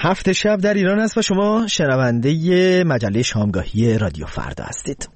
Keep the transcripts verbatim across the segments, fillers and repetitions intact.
هفت شب در ایران است و شما شنونده مجله شامگاهی رادیو فردا هستید.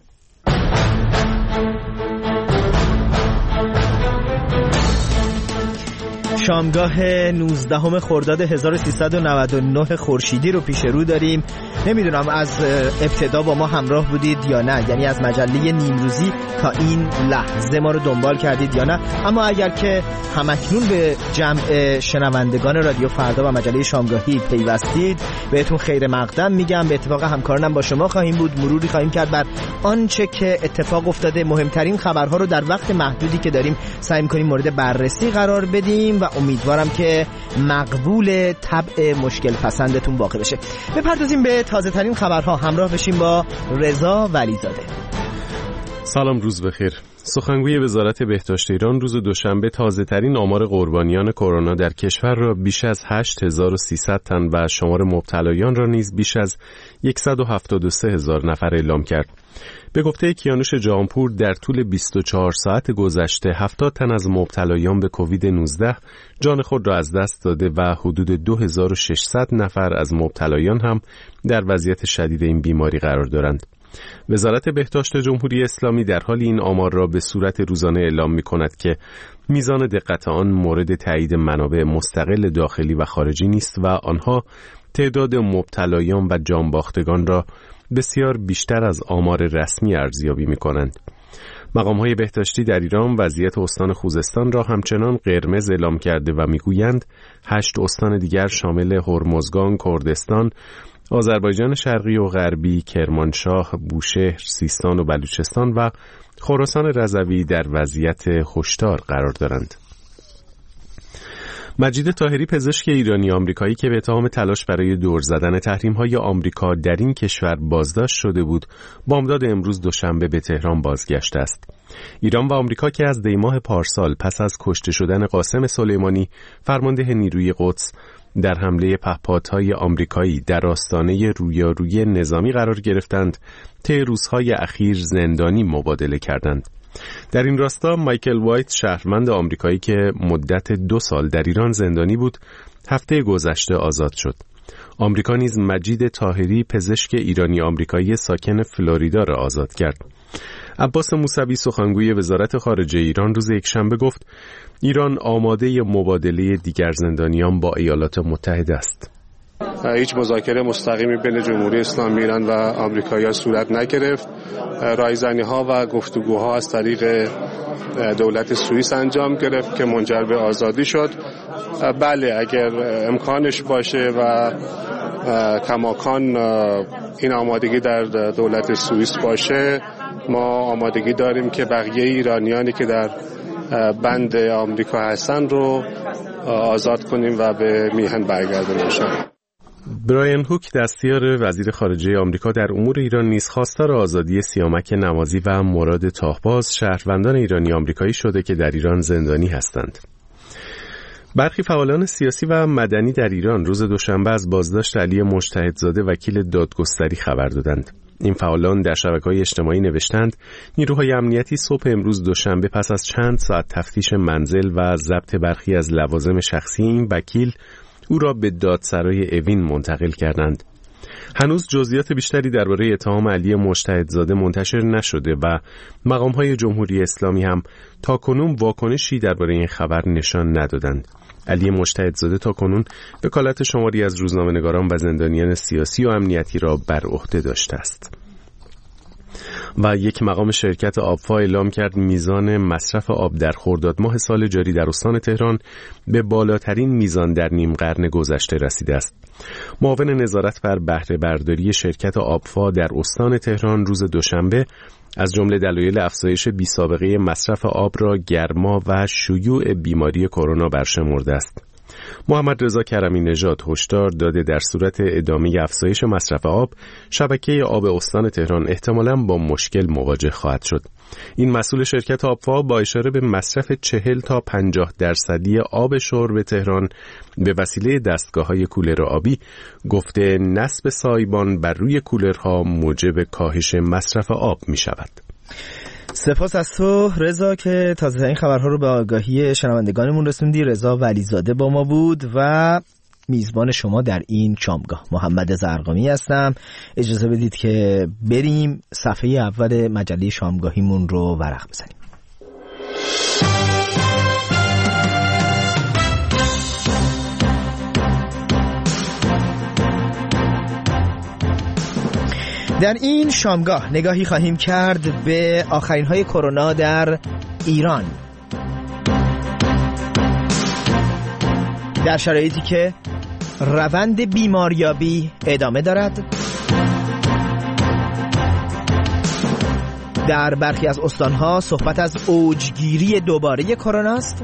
شامگاه نوزدهم خرداد هزار و سیصد و نود و نه خورشیدی رو پیش رو داریم. نمیدونم از ابتدا با ما همراه بودید یا نه، یعنی از مجله نیمروزی تا این لحظه ما رو دنبال کردید یا نه، اما اگر که همکنون به جمع شنوندگان رادیو فردا و مجله شامگاهی پیوستید، بهتون خیر مقدم میگم. به اتفاق همکارانم با شما خواهیم بود، مروری خواهیم کرد بر آنچه که اتفاق افتاده، مهمترین خبرها رو در وقت محدودی که داریم سعی می‌کنیم مورد بررسی قرار بدیم و امیدوارم که مقبول طبع مشکل پسندتون واقع بشه. بپردازیم به تازه ترین خبرها، همراه بشیم با رضا ولیزاده. سلام، روز بخیر. سخنگوی وزارت بهداشت ایران روز دوشنبه تازه ترین آمار قربانیان کرونا در کشور را بیش از هشت هزار و سیصد تن و شمار مبتلایان را نیز بیش از صد و هفتاد و سه هزار نفر اعلام کرد. به گفته کیانوش جهانپور در طول بیست و چهار ساعت گذشته هفتاد تن از مبتلایان به کووید نوزده جان خود را از دست داده و حدود دو هزار و ششصد نفر از مبتلایان هم در وضعیت شدید این بیماری قرار دارند. وزارت بهداشت جمهوری اسلامی در حال این آمار را به صورت روزانه اعلام می کند که میزان دقت آن مورد تایید منابع مستقل داخلی و خارجی نیست و آنها تعداد مبتلایان و جانباختگان را بسیار بیشتر از آمار رسمی ارزیابی می کنند. مقام‌های بهداشتی در ایران وضعیت استان خوزستان را همچنان قرمز اعلام کرده و میگویند هشت استان دیگر شامل هرمزگان، کردستان، آذربایجان شرقی و غربی، کرمانشاه، بوشهر، سیستان و بلوچستان و خراسان رضوی در وضعیت هشدار قرار دارند. مجید طاهری، پزشک ایرانی آمریکایی که به اتهام تلاش برای دور زدن تحریم‌های آمریکا در این کشور بازداشت شده بود، بامداد امروز دوشنبه به تهران بازگشته است. ایران و آمریکا که از دیماه پارسال پس از کشته شدن قاسم سلیمانی فرمانده نیروی قدس در حمله پهپادهای آمریکایی در آستانه رویارویی نظامی قرار گرفتند، طی روزهای اخیر زندانی مبادله کردند. در این راستا مایکل وایت، شهروند آمریکایی که مدت دو سال در ایران زندانی بود، هفته گذشته آزاد شد. آمریکا نیز مجید طاهری، پزشک ایرانی آمریکایی ساکن فلوریدا را آزاد کرد. عباس موسوی، سخنگوی وزارت خارجه ایران، روز یکشنبه گفت ایران آماده مبادله دیگر زندانیان با ایالات متحده است. هیچ مذاکره مستقیمی بین جمهوری اسلامی ایران و آمریکایی‌ها صورت نگرفت. رایزنی‌ها و گفتگوها از طریق دولت سوئیس انجام گرفت که منجر به آزادی شد. بله، اگر امکانش باشه و کماکان این آمادگی در دولت سوئیس باشه، ما آمادگی داریم که بقیه ایرانیانی که در بند آمریکا هستن رو آزاد کنیم و به میهن برگردونیم. برایان هوک، دستیار وزیر خارجه آمریکا در امور ایران، نیز خواستار آزادی سیامک نمازی و مراد تاهباز، شهروندان ایرانی آمریکایی شده که در ایران زندانی هستند. برخی فعالان سیاسی و مدنی در ایران روز دوشنبه از بازداشت علی مجتهدزاده، وکیل دادگستری، خبر دادند. این فعالان در شبکه‌های اجتماعی نوشتند نیروهای امنیتی صبح امروز دوشنبه پس از چند ساعت تفتیش منزل و ضبط برخی از لوازم شخصی این وکیل، او را به دادسرای اوین منتقل کردند. هنوز جزئیات بیشتری درباره اتهام علی مجتهدزاده منتشر نشده و مقام‌های جمهوری اسلامی هم تاکنون واکنشی درباره این خبر نشان ندادند. علی مجتهدزاده تاکنون وکالت شماری از روزنامه‌نگاران و زندانیان سیاسی و امنیتی را بر عهده داشته است. و یک مقام شرکت آبفا اعلام کرد میزان مصرف آب در خرداد ماه سال جاری در استان تهران به بالاترین میزان در نیم قرن گذشته رسیده است. معاون نظارت بر بهره برداری شرکت آبفا در استان تهران روز دوشنبه از جمله دلایل افزایش بی‌سابقه مصرف آب را گرما و شیوع بیماری کرونا برشمرده است. محمد رضا کرمی نژاد هشدار داده در صورت ادامه افزایش مصرف آب، شبکه آب استان تهران احتمالاً با مشکل مواجه خواهد شد. این مسئول شرکت آبفا با اشاره به مصرف چهل تا پنجاه درصدی آب شرب تهران به وسیله دستگاه‌های کولر آبی گفته نصب سایبان بر روی کولرها موجب کاهش مصرف آب می شود. سپاس از تو رضا که تازه این خبرها رو به آگاهی شنوندگانمون رسوندی. رضا ولیزاده با ما بود و میزبان شما در این شامگاه. محمد زرقامی هستم. اجازه بدید که بریم صفحه اول مجله شامگاهیمون رو ورق بزنیم. در این شامگاه نگاهی خواهیم کرد به آخرین های کرونا در ایران، در شرایطی که روند بیماریابی ادامه دارد. در برخی از استانها صحبت از اوجگیری دوباره کرونا است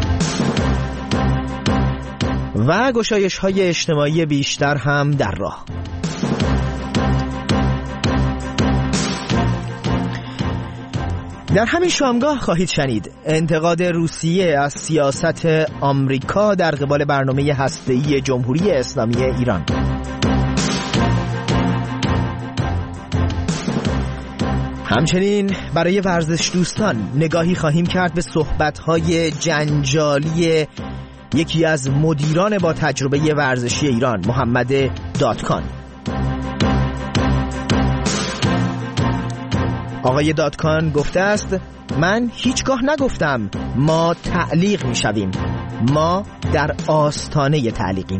و گشایش های اجتماعی بیشتر هم در راه. در همین شامگاه خواهید شنید انتقاد روسیه از سیاست آمریکا در قبال برنامه هسته‌ای جمهوری اسلامی ایران. همچنین برای ورزش دوستان نگاهی خواهیم کرد به صحبت‌های جنجالی یکی از مدیران با تجربه ورزشی ایران، محمد دادکان. آقای دادکان گفته است من هیچگاه نگفتم ما تعلیق می شویم، ما در آستانه تعلیقیم.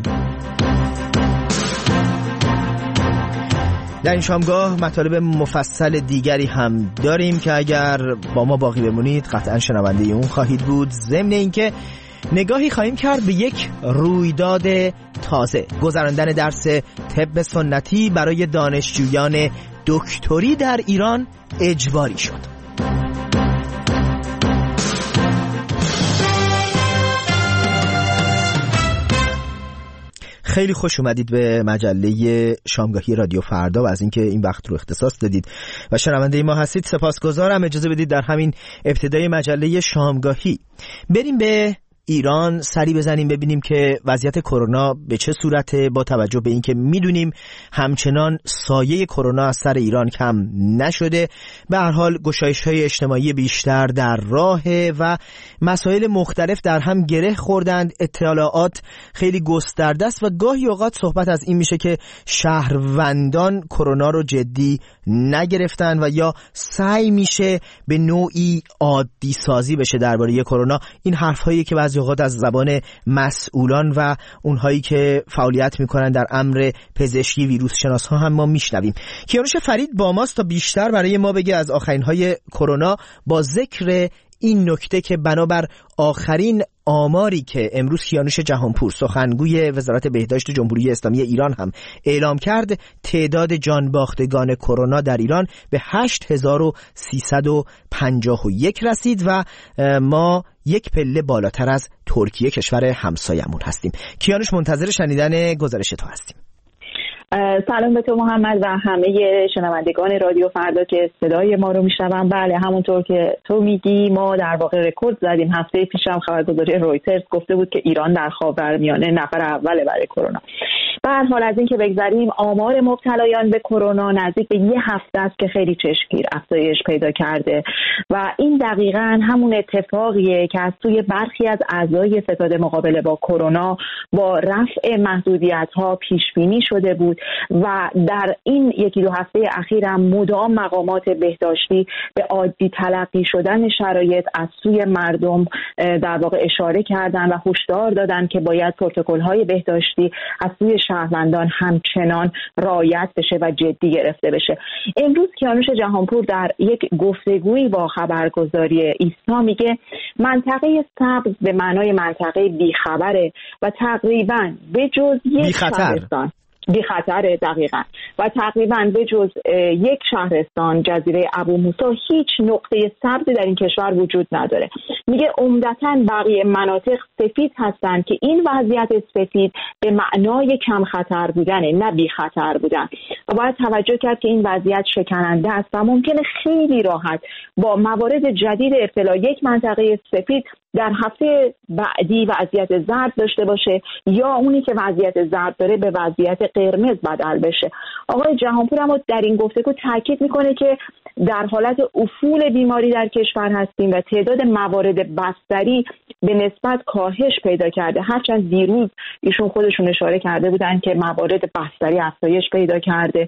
در این شامگاه مطالب مفصل دیگری هم داریم که اگر با ما باقی بمونید قطعا شنونده اون خواهید بود. ضمن اینکه نگاهی خواهیم کرد به یک رویداد تازه، گذراندن درس طب سنتی برای دانشجویان دکتری در ایران اجباری شد. خیلی خوش اومدید به مجله شامگاهی رادیو فردا و از اینکه این وقت رو اختصاص دادید و شنونده ما هستید سپاسگزارم. اجازه بدید در همین ابتدای مجله شامگاهی بریم به ایران سری بزنیم ببینیم که وضعیت کرونا به چه صورته، با توجه به اینکه میدونیم همچنان سایه کرونا از سر ایران کم نشده. به هر حال گشایش‌های اجتماعی بیشتر در راهه و مسائل مختلف در هم گره خوردند. اطلاعات خیلی گسترده است و گاهی اوقات صحبت از این میشه که شهروندان کرونا رو جدی نگرفتن و یا سعی میشه به نوعی عادی سازی بشه درباره کرونا. این حرف‌هایی که بعضی اوقات از زبان مسئولان و اونهایی که فعالیت میکنن در امر پزشکی ویروس شناس ها هم ما میشنویم. کیانوش فرید با ماست تا بیشتر برای ما بگه از آخرین های کرونا، با ذکر این نکته که بنابر آخرین آماری که امروز کیانوش جهانپور سخنگوی وزارت بهداشت جمهوری اسلامی ایران هم اعلام کرد، تعداد جانباختگان کرونا در ایران به هشت هزار و سیصد و پنجاه و یک رسید و ما یک پله بالاتر از ترکیه کشور همسایمون هستیم. کیانوش منتظر شنیدن گزارش تو هستیم. سلام به تو محمد و همه شنوندگان رادیو فردا که صدای ما رو میشنون. بله همونطور که تو میگی ما در واقع رکورد زدیم. هفته پیشم خبرگزاری رویترز گفته بود که ایران در خاورمیانه نفر اوله برای کرونا. به هر حال از این که بگذریم، آمار مبتلایان به کرونا نزدیک به یه هفته است که خیلی چشمگیر افزایش پیدا کرده و این دقیقاً همون اتفاقیه که از سوی برخی از اعضای ستاد مقابله با کرونا با رفع محدودیت‌ها پیش بینی شده بود و در این یکی دو هفته اخیر هم مدام مقامات بهداشتی به عادی تلقی شدن شرایط از سوی مردم در واقع اشاره کردن و هشدار دادن که باید پروتکل‌های بهداشتی از سوی شهروندان همچنان رعایت بشه و جدی گرفته بشه. امروز کیانوش جهانپور در یک گفتگویی با خبرگزاری ایسنا میگه منطقه سبز به معنای منطقه بیخبره و تقریباً به جز یک شهرستان بی خطره دقیقاً و تقریباً به جز یک شهرستان جزیره ابو موسی هیچ نقطه سبزی در این کشور وجود نداره. میگه عمدتاً بقیه مناطق سفید هستن که این وضعیت سفید به معنای کم خطر بودنه نه بی خطر بودن و باید توجه کرد که این وضعیت شکننده است و ممکنه خیلی راحت با موارد جدید ابتلا یک منطقه سفید در هفته بعدی وضعیت زرد داشته باشه یا اونی که وضعیت زرد داره به وضعیت قرمز بدل بشه. آقای جهانپور اما در این گفتگو تاکید میکنه که در حالت افول بیماری در کشور هستیم و تعداد موارد بستری به نسبت کاهش پیدا کرده، هرچند دیروز ایشون خودشون اشاره کرده بودن که موارد بستری افزایش پیدا کرده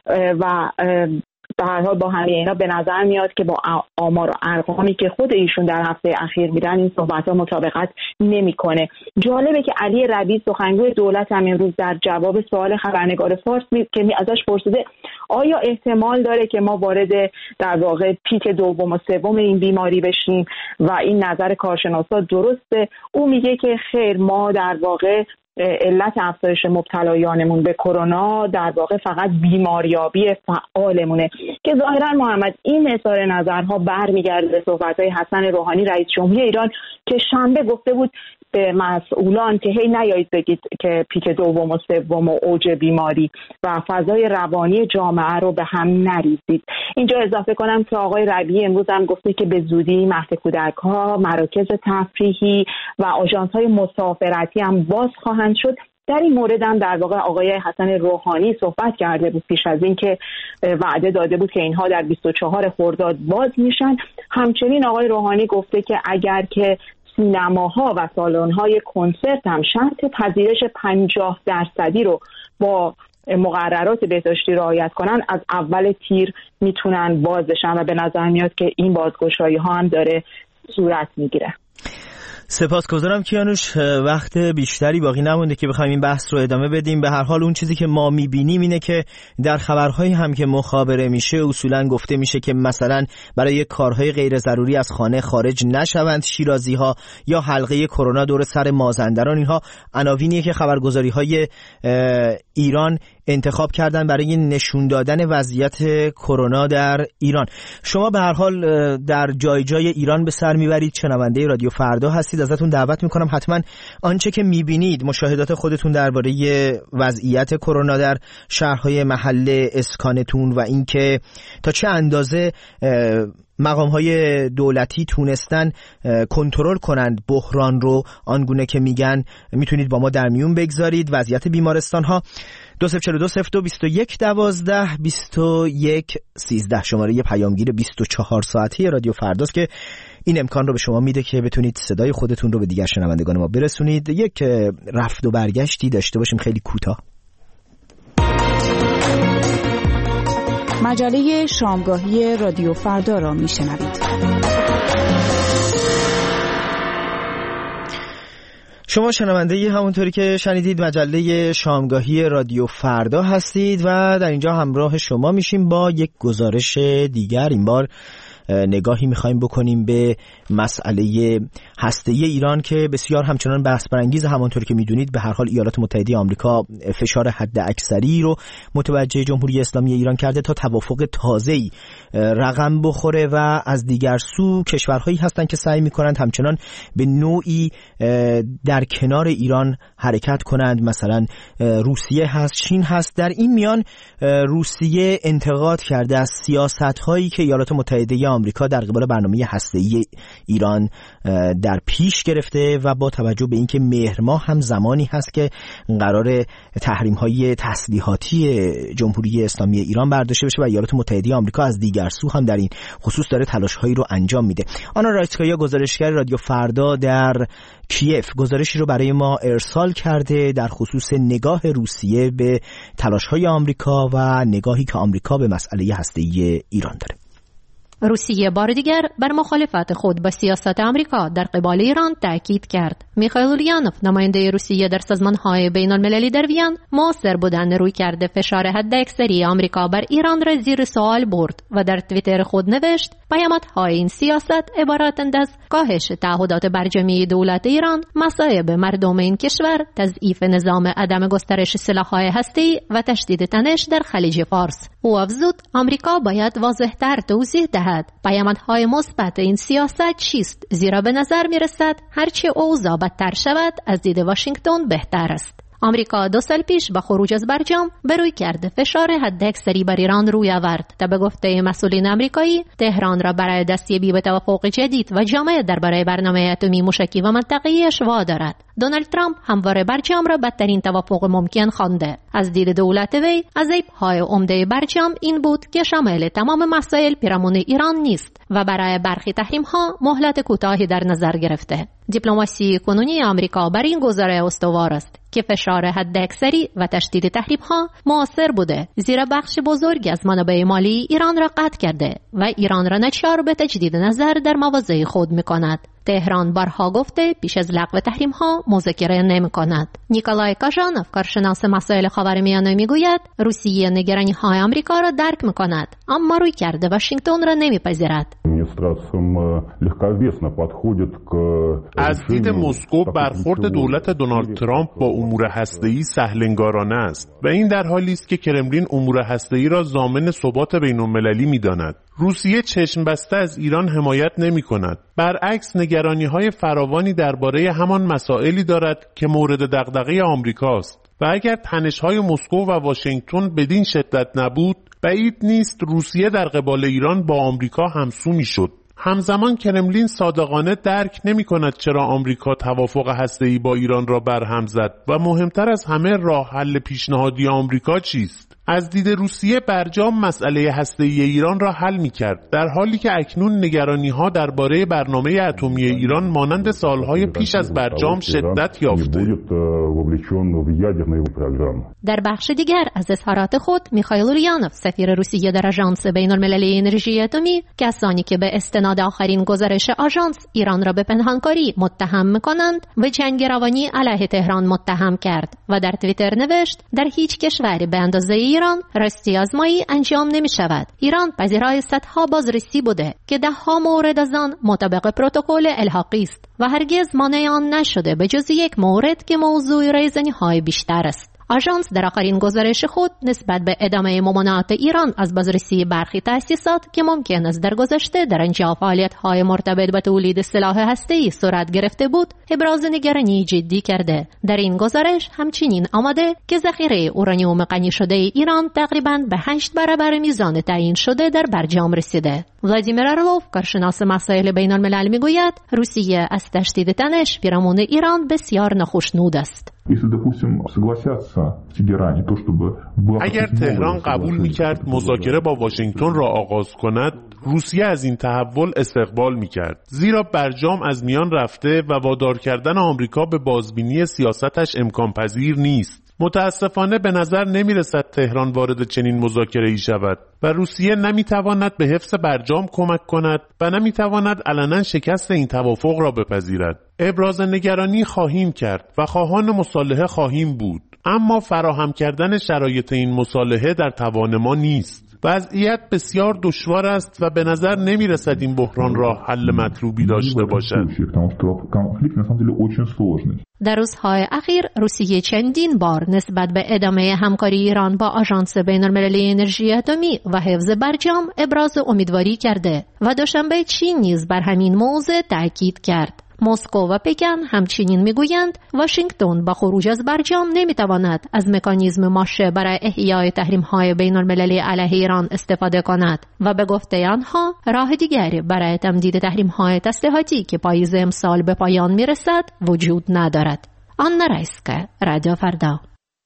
و به هر حال با همه اینا به نظر میاد که با آمار و ارقامی که خود ایشون در هفته اخیر میدن این صحبت‌ها مطابقت نمی‌کنه. جالبه که علی ربیع سخنگوی دولت هم امروز در جواب سوال خبرنگار فارس می... که می ازش پرسیده آیا احتمال داره که ما وارد در واقع پیک دوم و سوم این بیماری بشیم و این نظر کارشناسا درسته، او میگه که خیر، ما در واقع علت افزایش مبتلایانمون به کرونا در واقع فقط بیماریابی فعالمونه، که ظاهرا محمد این اظهار نظرها برمیگرده به صحبت‌های حسن روحانی رئیس جمهوری ایران که شنبه گفته بود به مسئولان که هی نیایید بگید که پیک دوم و سوم و اوج بیماری و فضای روانی جامعه رو به هم نریزید. اینجا اضافه کنم که آقای ربیع امروز هم گفته که به زودی مهد کودک‌ها، مراکز تفریحی و آژانس‌های مسافرتی هم باز خواهند شد. در این مورد هم در واقع آقای حسن روحانی صحبت کرده بود پیش از این که وعده داده بود که اینها در بیست و چهارم خرداد باز میشن. همچنین آقای روحانی گفته که اگر که سینماها و سالن‌های کنسرت هم شرط پذیرش پنجاه درصدی رو با مقررات بهداشتی رعایت کنن، از اول تیر میتونن باز بشن و به نظر میاد که این بازگشایی ها هم داره صورت میگیره. سپاسگزارم کیانوش، وقت بیشتری باقی نمونده که بخوایم این بحث رو ادامه بدیم. به هر حال اون چیزی که ما میبینیم اینه که در خبرهایی هم که مخابره میشه اصولا گفته میشه که مثلا برای کارهای غیر ضروری از خانه خارج نشوند شیرازی ها یا حلقه کرونا دور سر مازندران. اینها عناوینیه که خبرگزاری های ایران انتخاب کردن برای نشون دادن وضعیت کرونا در ایران. شما به هر حال در جای جای ایران به سر میبرید، شنونده رادیو فردا هستید، ازتون دعوت میکنم حتما آنچه که میبینید، مشاهدات خودتون درباره وضعیت کرونا در شهرهای محل اسکانتون و اینکه تا چه اندازه مقام‌های دولتی تونستن کنترل کنند بحران رو آنگونه که میگن، میتونید با ما در میون بگذارید. وضعیت بیمارستان‌ها دو صفر چهار دو صفر دو بیست و یک دوازده بیست و یک سیزده شماره یه پیامگیر بیست و چهار ساعته رادیو فرداست که این امکان رو به شما میده که بتونید صدای خودتون رو به دیگر شنوندگان ما برسونید. یک رفت و برگشتی داشته باشیم خیلی کوتاه. مجله شامگاهی رادیو فردا را میشنوید. شما شنونده همونطوری که شنیدید مجله شامگاهی رادیو فردا هستید و در اینجا همراه شما میشیم با یک گزارش دیگر. این بار نگاهی میخوایم بکنیم به مسئله هسته‌ای ایران که بسیار همچنان بحث برانگیز. همانطور که میدونید به هر حال ایالات متحده آمریکا فشار حد اکثری رو متوجه جمهوری اسلامی ایران کرده تا توافق تازه‌ای رقم بخوره و از دیگر سو کشورهایی هستند که سعی میکنند همچنان به نوعی در کنار ایران حرکت کنند. مثلا روسیه هست، چین هست. در این میان روسیه انتقاد کرده از سیاست‌هایی که ایالات متحده آمریکا در قبال برنامه هسته‌ای ایران در پیش گرفته و با توجه به اینکه مهر ماه هم زمانی هست که قرار تحریم‌های تسلیحاتی جمهوری اسلامی ایران برداشته بشه و ایالات متحده آمریکا از دیگر سو هم در این خصوص داره تلاش‌هایی رو انجام میده. آنا رایتسکایا گزارشگر رادیو فردا در کیف گزارشی رو برای ما ارسال کرده در خصوص نگاه روسیه به تلاش‌های آمریکا و نگاهی که آمریکا به مسئله هسته‌ای ایران داره. روسیه بار دیگر بر مخالفت خود با سیاست آمریکا در قبال ایران تاکید کرد. میخائیل اولیانوف نماینده روسیه در سازمان‌های بین‌المللی در وین مؤثر بودن روی کرده فشار حداکثری آمریکا بر ایران را زیر سوال برد و در توییتر خود نوشت پیامدهای این سیاست عبارتند از کاهش تعهدات برجامی دولت ایران، مصائب مردم این کشور، تضعیف نظام عدم گسترش سلاح‌های هسته‌ای و تشدید تنش در خلیج فارس. او افزود آمریکا باید واضح‌تر توضیح دهد پیامدهای مثبت این سیاست چیست، زیرا به نظر می‌رسد هرچه اوضاع بدتر شود از دید واشنگتن بهتر است. آمریکا دو سال پیش با خروج از برجام به روی کرده فشار حداکثری بر ایران روی آورد تا به گفته مسئولین آمریکایی تهران را برای دستیابی به توافق جدید و جامع درباره برنامه اتمی موشکی و منطقه‌ایش وادارد. دونالد ترامپ همواره برجام را بدترین توافق ممکن خوانده. از دید دولت وی از عیب‌های عمده برجام این بود که شامل تمام مسائل پیرامون ایران نیست و برای برخی تحریم‌ها مهلت کوتاهی در نظر گرفته. دیپلماسی کنونی آمریکا بر این گزاره استوار است که فشار حداکثری و تشدید تحریم‌ها مؤثر بوده، زیرا بخش بزرگی از منابع مالی ایران را قطع کرده و ایران را ناچار به تجدید نظر در مواضع خود می‌کند. تهران بارها گفته پیش از لغو تحریم‌ها مذاکره نمی‌کند. نیکولای کاژانوف کارشناس مسائل خاورمیانه می‌گوید روسیه نگرانی‌های آمریکا را درک می‌کند اما روی کرده واشنگتن را نمی‌پذیرد. از دید مسکو برخورد دولت دونالد ترامپ با امور هسته‌ای سهل‌انگارانه است و این در حالی است که کرملین امور هسته‌ای را ضامن ثبات بین‌المللی می‌داند. روسیه چشم بسته از ایران حمایت نمی‌کند. برعکس نگرانی‌های فراوانی درباره همان مسائلی دارد که مورد دغدغه آمریکاست و اگر تنش‌های مسکو و واشنگتن بدین شدت نبود بعید نیست روسیه در قبال ایران با آمریکا همسو می‌شد. همزمان کرملین صادقانه درک نمی‌کند چرا آمریکا توافق هسته‌ای با ایران را برهم زد و مهمتر از همه راه حل پیشنهادی آمریکا چیست. از دید روسیه برجام مسئله هسته‌ای ایران را حل می‌کرد، در حالی که اکنون نگرانی‌ها درباره برنامه اتمی ایران مانند سالهای پیش از برجام شدت یافته. در بخش دیگر از اظهارات خود میخائیل اولیانوف سفیر روسیه در آژانس بین‌المللی انرژی اتمی کسانی که به استناد آخرین گزارش آژانس ایران را به پنهانکاری متهم می‌کنند و جنگ‌روانی علیه تهران متهم کرد و در توییتر نوشت در هیچ کشوری به اندازه ایران راستی آزمایی انجام نمی شود. ایران پذیرای صدها بازرسی بوده که ده ها مورد از آن مطابق پروتکل الحاقی است و هرگز مانع آن نشده به جز یک مورد که موضوع ریزنی های بیشتر است. آژانس در آخرین گزارش خود نسبت به ادامه ممانعات ایران از بازرسی برخی تأسیسات که ممکن است در گذشته در انجام فعالیت‌های مرتبط با تولید سلاح هسته‌ای صورت گرفته بود، ابراز نگرانی جدی کرده. در این گزارش همچنین آمده که ذخیره اورانیوم غنی شده ایران تقریباً به هشت برابر میزان تعیین شده در برجام رسیده. ولادیمیر ارلوف کارشناس مسائل بین‌الملل میگوید روسیه از تشدید تنش پیرامون ایران بسیار ناخوشنود است. اگر تهران قبول می‌کرد مذاکره با واشنگتن را آغاز کند، روسیه از این تحول استقبال می‌کرد، زیرا برجام از میان رفته و وادار کردن آمریکا به بازبینی سیاستش امکان پذیر نیست. متاسفانه به نظر نمی‌رسد تهران وارد چنین مذاکره‌ای شود و روسیه نمی‌تواند به حفظ برجام کمک کند و نمی‌تواند علنا شکست این توافق را بپذیرد. ابراز نگرانی خواهیم کرد و خواهان مصالحه خواهیم بود، اما فراهم کردن شرایط این مصالحه در توان ما نیست. وضعیت بسیار دشوار است و به نظر نمی‌رسد این بحران را حل مطلوبی داشته باشد. در روزهای اخیر روسیه چندین بار نسبت به ادامه همکاری ایران با آژانس بین‌المللی انرژی اتمی و حفظ برجام ابراز امیدواری کرده و دوشنبه چین نیز بر همین موضوع تاکید کرد. مسکو و پکن همچنین میگویند واشنگتن با خروج از برجام نمیتواند از مکانیزم ماشه برای احیای تحریم‌های بین‌المللی علیه ایران استفاده کند و به گفته آنها راه دیگری برای تمدید تحریم‌های تسلیحاتی که پاییز امسال به پایان میرسد وجود ندارد. آنا رایسکا، رادیو فردا.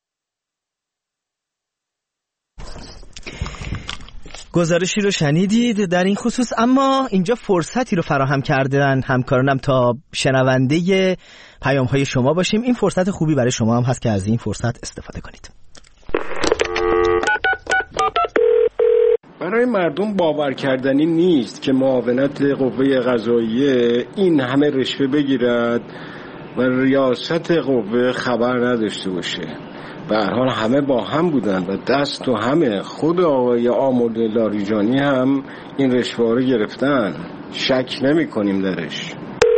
گزارشی رو شنیدید در این خصوص، اما اینجا فرصتی رو فراهم کردن همکارانم تا شنونده پیام‌های شما باشیم. این فرصت خوبی برای شما هم هست که از این فرصت استفاده کنید. برای مردم باور کردنی نیست که معاونت قوه قضاییه این همه رشوه بگیرد و ریاست قوه خبر نداشته باشه. به هر حال همه با هم بودن و دست و همه. خود آقای آمل لاریجانی هم این رشوه رو گرفتن، شک نمی کنیم درش.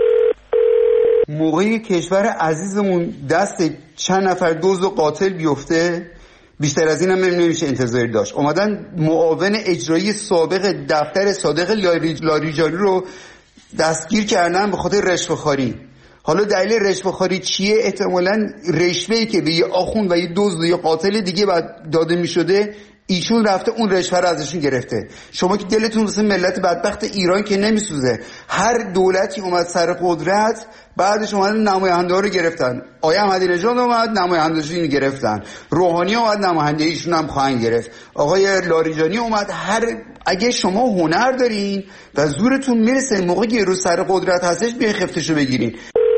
موقعی کشور عزیزمون دست چند نفر دزد و قاتل بیفته بیشتر از این هم نمیشه انتظاری داشت. اومدن معاون اجرایی سابق دفتر صادق لاریجانی رو دستگیر کردن به خاطر رشوه خواری. حالا دلیل رشوه‌خواری چیه؟ احتمالاً رشوه‌ای که به یه آخوند و یه دزد یا قاتل دیگه بعد داده می‌شده ایشون رفته اون رشوه رو ازشون گرفته. شما که دلتون واسه ملت بدبخت ایران که نمیسوزه. هر دولتی اومد سر قدرت بعدش اومدن نماینده‌ها رو گرفتن. آقای احمدی نژاد اومد نمایندگیشون رو گرفتن، روحانی اومد نمایندگیشون هم خواهند گرفت، آقای لاریجانی اومد. هر اگه شما هنر دارین و زورتون میرسه موقعی که رو سر قدرت هستش بیاین خفتشو بگیرین.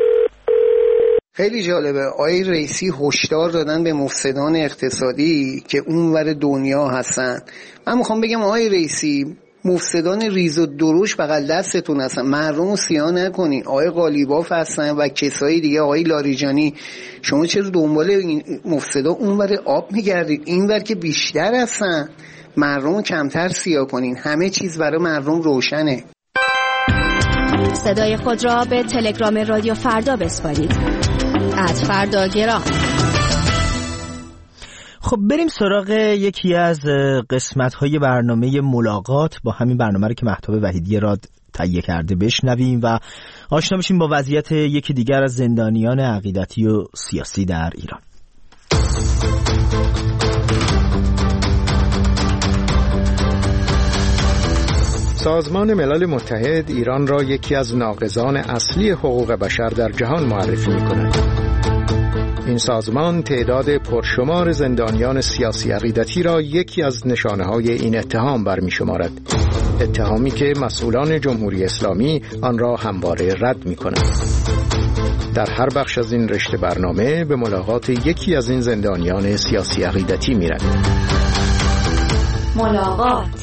خیلی جالبه آقای رئیسی هشدار دادن به مفسدان اقتصادی که اونور دنیا هستن. من میخوام بگم آقای رئیسی مفسدان ریز و دروش بغل دستتون هستن، مردم رو سیاه نکنین. آقای قالیباف هستن و کسایی دیگه، آقای لاریجانی. شما چرا دنبال این مفسدا اونور آب میگردید؟ اینور که بیشتر هستن، مردم رو کمتر سیاه کنین. همه چیز برای مردم روشنه. صدای خود را به تلگرام رادیو فردا بسپارید. ات فردا گرام. خب بریم سراغ یکی از قسمت‌های برنامه ملاقات با همین برنامه رو که مهتاب وحیدی راد تهیه کرده بشنویم و آشنا بشیم با وضعیت یکی دیگر از زندانیان عقیدتی و سیاسی در ایران. سازمان ملل متحد ایران را یکی از ناقضان اصلی حقوق بشر در جهان معرفی می‌کند. این سازمان تعداد پرشمار زندانیان سیاسی عقیدتی را یکی از نشانه‌های این اتهام برمی‌شمارد. اتهامی که مسئولان جمهوری اسلامی آن را همواره رد می‌کنند. در هر بخش از این رشته برنامه به ملاقات یکی از این زندانیان سیاسی عقیدتی می‌رویم. ملاقات.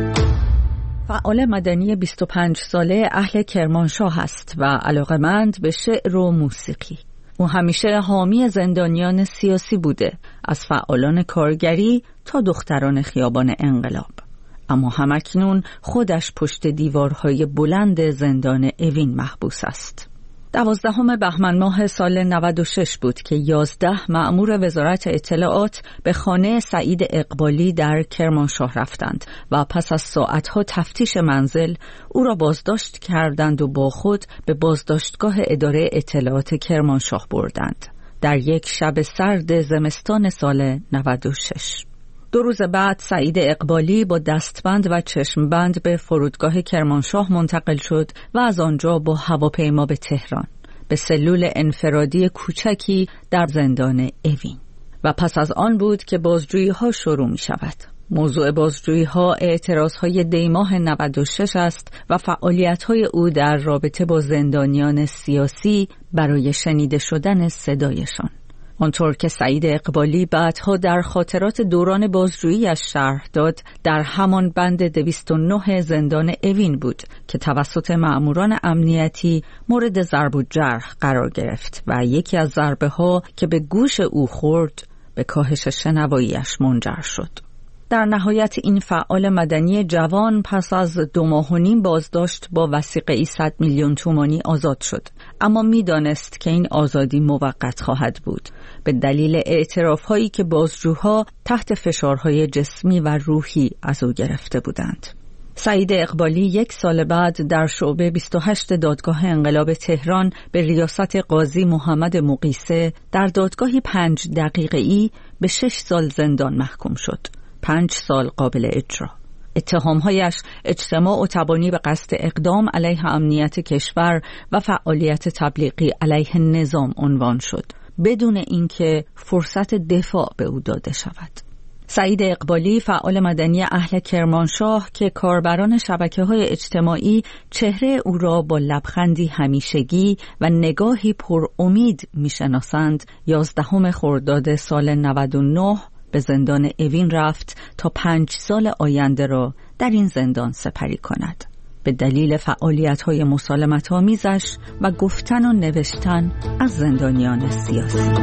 فعال مدنی بیست و پنج ساله اهل کرمانشاه است و علاقه‌مند به شعر و موسیقی. او همیشه حامی زندانیان سیاسی بوده، از فعالان کارگری تا دختران خیابان انقلاب. اما همکنون خودش پشت دیوارهای بلند زندان اوین محبوس است. دوازدهم بهمن ماه سال نود و شش بود که یازده مأمور وزارت اطلاعات به خانه سعید اقبالی در کرمانشاه رفتند و پس از ساعتها تفتیش منزل او را بازداشت کردند و با خود به بازداشتگاه اداره اطلاعات کرمانشاه بردند در یک شب سرد زمستان سال نود و شش. دو روز بعد سعید اقبالی با دستبند و چشمبند به فرودگاه کرمانشاه منتقل شد و از آنجا با هواپیما به تهران، به سلول انفرادی کوچکی در زندان اوین. و پس از آن بود که بازجویی ها شروع می شود. موضوع بازجویی ها اعتراض های دیماه نود و شش است و فعالیت های او در رابطه با زندانیان سیاسی برای شنیده شدن صدایشان. آنطور که سعید اقبالی بعدها در خاطرات دوران بازجویی‌اش شرح داد، در همان بند دویست و نه زندان اوین بود که توسط مأموران امنیتی مورد ضرب و جرح قرار گرفت و یکی از ضربه ها که به گوش او خورد به کاهش شنوایی‌اش منجر شد. در نهایت این فعال مدنی جوان پس از دو ماه و نیم بازداشت با وثیقه‌ای صد میلیون تومانی آزاد شد، اما می‌دانست که این آزادی موقت خواهد بود به دلیل اعتراف‌هایی که بازجوها تحت فشارهای جسمی و روحی از او گرفته بودند. سعید اقبالی یک سال بعد در شعبه بیست و هشت دادگاه انقلاب تهران به ریاست قاضی محمد مقیسه در دادگاهی پنج دقیقه‌ای به شش سال زندان محکوم شد. پنج سال قابل اجرا. اتهامهایش اجتماع و تبانی به قصد اقدام علیه امنیت کشور و فعالیت تبلیغی علیه نظام عنوان شد، بدون اینکه فرصت دفاع به او داده شود. سعید اقبالی فعال مدنی اهل کرمانشاه که کاربران شبکه‌های اجتماعی چهره او را با لبخندی همیشگی و نگاهی پر امید می‌شناسند، یازدهم خرداد سال نود و نه به زندان اوین رفت تا پنج سال آینده را در این زندان سپری کند به دلیل فعالیت‌های مسالمت‌آمیزش و گفتن و نوشتن از زندانیان سیاسی.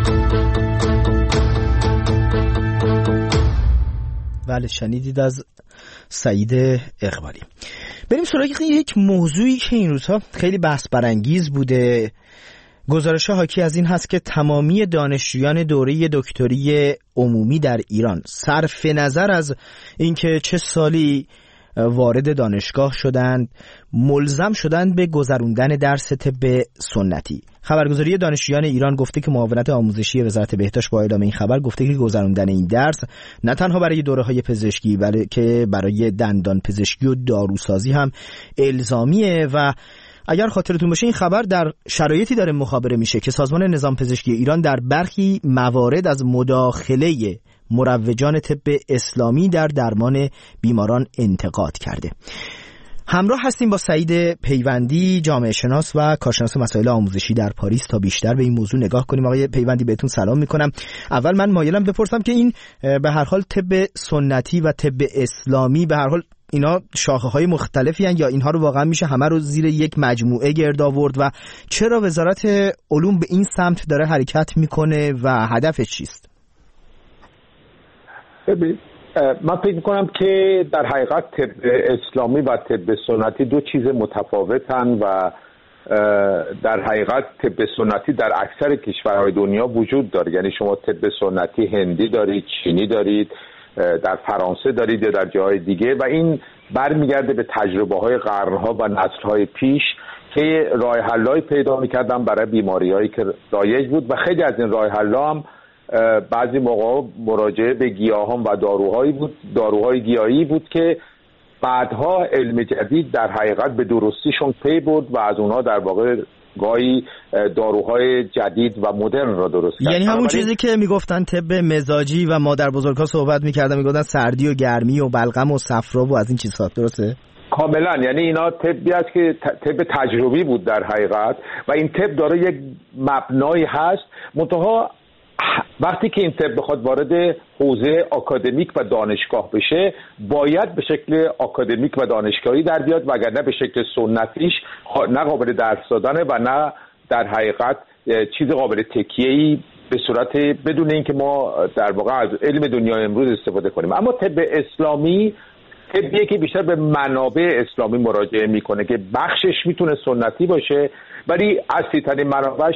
بله، شنیدید از سعید اقبالی. بریم سراغ یک موضوعی که این روزها خیلی بحث برانگیز بوده. گزارش حاکی از این هست که تمامی دانشجویان دوره دکتری عمومی در ایران صرف نظر از اینکه چه سالی وارد دانشگاه شدند، ملزم شدند به گذراندن درس طب سنتی. خبرگزاری دانشجویان ایران گفته که معاونت آموزشی وزارت بهداشت با اعلام این خبر گفته که گذراندن این درس نه تنها برای دوره‌های پزشکی بلکه برای دندان پزشکی و داروسازی هم الزامیه و اگر خاطرتون باشه این خبر در شرایطی داره مخابره میشه که سازمان نظام پزشکی ایران در برخی موارد از مداخله مروجان طب اسلامی در درمان بیماران انتقاد کرده. همراه هستیم با سعید پیوندی، جامعه شناس و کارشناس مسائل آموزشی در پاریس تا بیشتر به این موضوع نگاه کنیم. آقای پیوندی بهتون سلام میکنم. اول من مایلم بپرسم که این به هر حال طب سنتی و طب اسلامی به هر حال اینا شاخه‌های مختلفی هستند یا اینها رو واقعا میشه همه رو زیر یک مجموعه گرد آورد و چرا وزارت علوم به این سمت داره حرکت میکنه و هدفش چیست؟ ببین من فکر میکنم که در حقیقت طب اسلامی و طب سنتی دو چیز متفاوتن و در حقیقت طب سنتی در اکثر کشورهای دنیا وجود داره. یعنی شما طب سنتی هندی دارید، چینی دارید، در فرانسه دارید یا در جاهای دیگه و این برمیگرده به تجربه های قرنها و نسل‌های پیش که راه حل‌هایی پیدا می‌کردن برای بیماری‌هایی که رایج بود و خیلی از این راه حل‌ها هم بعضی موقع مراجعه به گیاهان و داروهایی بود داروهای گیاهی بود که بعدها علم جدید در حقیقت به درستیشون پی برد و از اونها در واقع گاهی داروهای جدید و مدرن را درست کرد. یعنی همون چیزی که میگفتن طب مزاجی و مادر بزرگ‌ها صحبت می‌کردن میگفتن سردی و گرمی و بلغم و صفرا و از این چیزها، درسته؟ کاملا. یعنی اینا طبی است که طب تجربی بود در حقیقت و این طب داره یک مبنایی هست. منتها وقتی که این طب بخواد وارد حوزه آکادمیک و دانشگاه بشه باید به شکل آکادمیک و دانشگاهی در بیاد وگرنه به شکل سنتیش نه قابل درس دادنه و نه در حقیقت چیز قابل تکیه‌ای به صورت بدون اینکه ما در واقع از علم دنیای امروز استفاده کنیم. اما طب اسلامی طبیه که بیشتر به منابع اسلامی مراجعه میکنه که بخشش میتونه سنتی باشه ولی اصلی ترین منابعش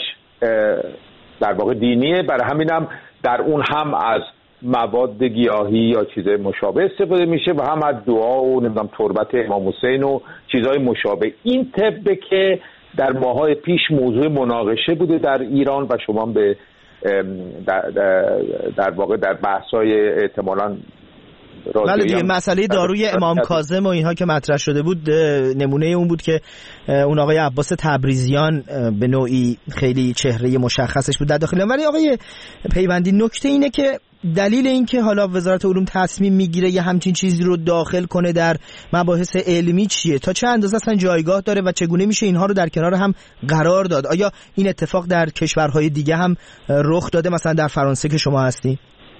در واقع دینیه. برای همینم در اون هم از مواد گیاهی یا چیز مشابه استفاده میشه و هم از دعا و نمیدونم تربت امام حسین و چیزهای مشابه. این طبه که در ماهای پیش موضوع مناقشه بوده در ایران و شما به در, در, در واقع در بحث‌های احتمالاً بله دیگه مسئله داروی امام کاظم و اینها که مطرح شده بود نمونه اون بود که اون آقای عباس تبریزیان به نوعی خیلی چهره مشخصش بود در داخل. ولی آقای پیوندی نکته اینه که دلیل این که حالا وزارت علوم تصمیم میگیره یه همچین چیزی رو داخل کنه در مباحث علمی چیه؟ تا چه اندازه اصلا جایگاه داره و چگونه میشه اینها رو در کنار هم قرار داد؟ آیا این اتفاق در کشورهای دیگه هم رخ داده، مثلا در فرانسه که شما هستی؟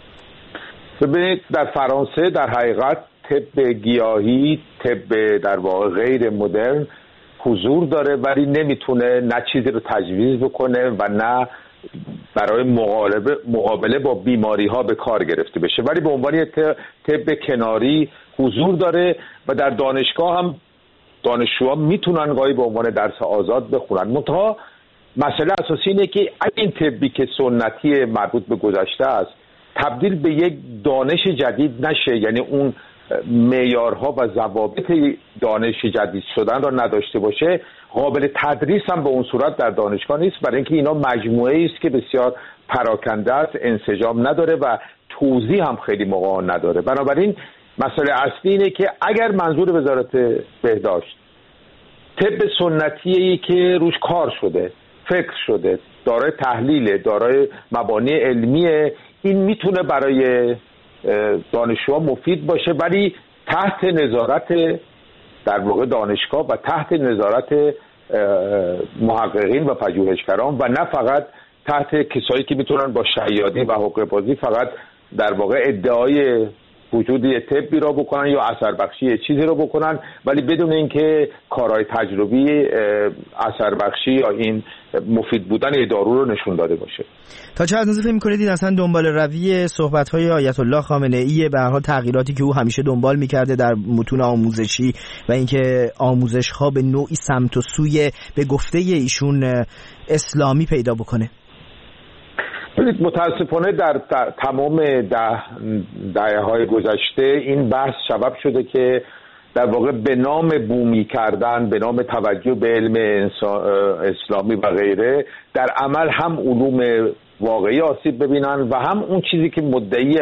ببینید در فرانسه در حقیقت طب گیاهی، طب در واقع غیر مدرن حضور داره ولی نمیتونه نه چیزی رو تجویز بکنه و نه برای مقابله مقابله با بیماری ها به کار گرفته بشه، ولی به عنوان طب کناری حضور داره و در دانشگاه هم دانشجوها میتونن گاهی به عنوان درس آزاد بخونن. منتها مسئله اساسی اینه که این طبی که سنتی مربوط به گذشته است تبدیل به یک دانش جدید نشه، یعنی اون معیارها و ضوابط دانش جدید شدن را نداشته باشه، قابل تدریس هم به اون صورت در دانشگاه نیست، برای اینکه اینا مجموعه است که بسیار پراکنده است، انسجام نداره و توضیح هم خیلی موقع نداره. بنابراین مسئله اصلی اینه که اگر منظور وزارت بهداشت طب سنتیه که روش کار شده، فکر شده، دارای تحلیل، دارای مبانی علمیه، این میتونه برای دانشجوها مفید باشه ولی تحت نظارت در واقع دانشگاه و تحت نظارت محققین و پژوهشگران و نه فقط تحت کسایی که میتونن با شیادی و حقوق بازی فقط در واقع ادعای وجود یه طبی را بکنن یا اثر بخشی چیزی را بکنن ولی بدون اینکه کارهای تجربی اثر بخشی یا این مفید بودن یه دارو رو نشون داده باشه. تا چه اندازه فکر می‌کنید این اصلا دنبال روی صحبت‌های آیت الله خامنه‌ای به هر حال تغییراتی که او همیشه دنبال می‌کرده در متون آموزشی و اینکه آموزش‌ها به نوعی سمت و سوی به گفته ایشون اسلامی پیدا بکنه؟ متاسفانه در تمام ده دهه‌های گذشته این بحث سبب شده که در واقع به نام بومی کردن، به نام توجه به علم اسلامی و غیره، در عمل هم علوم واقعی آسیب ببینن و هم اون چیزی که مدعی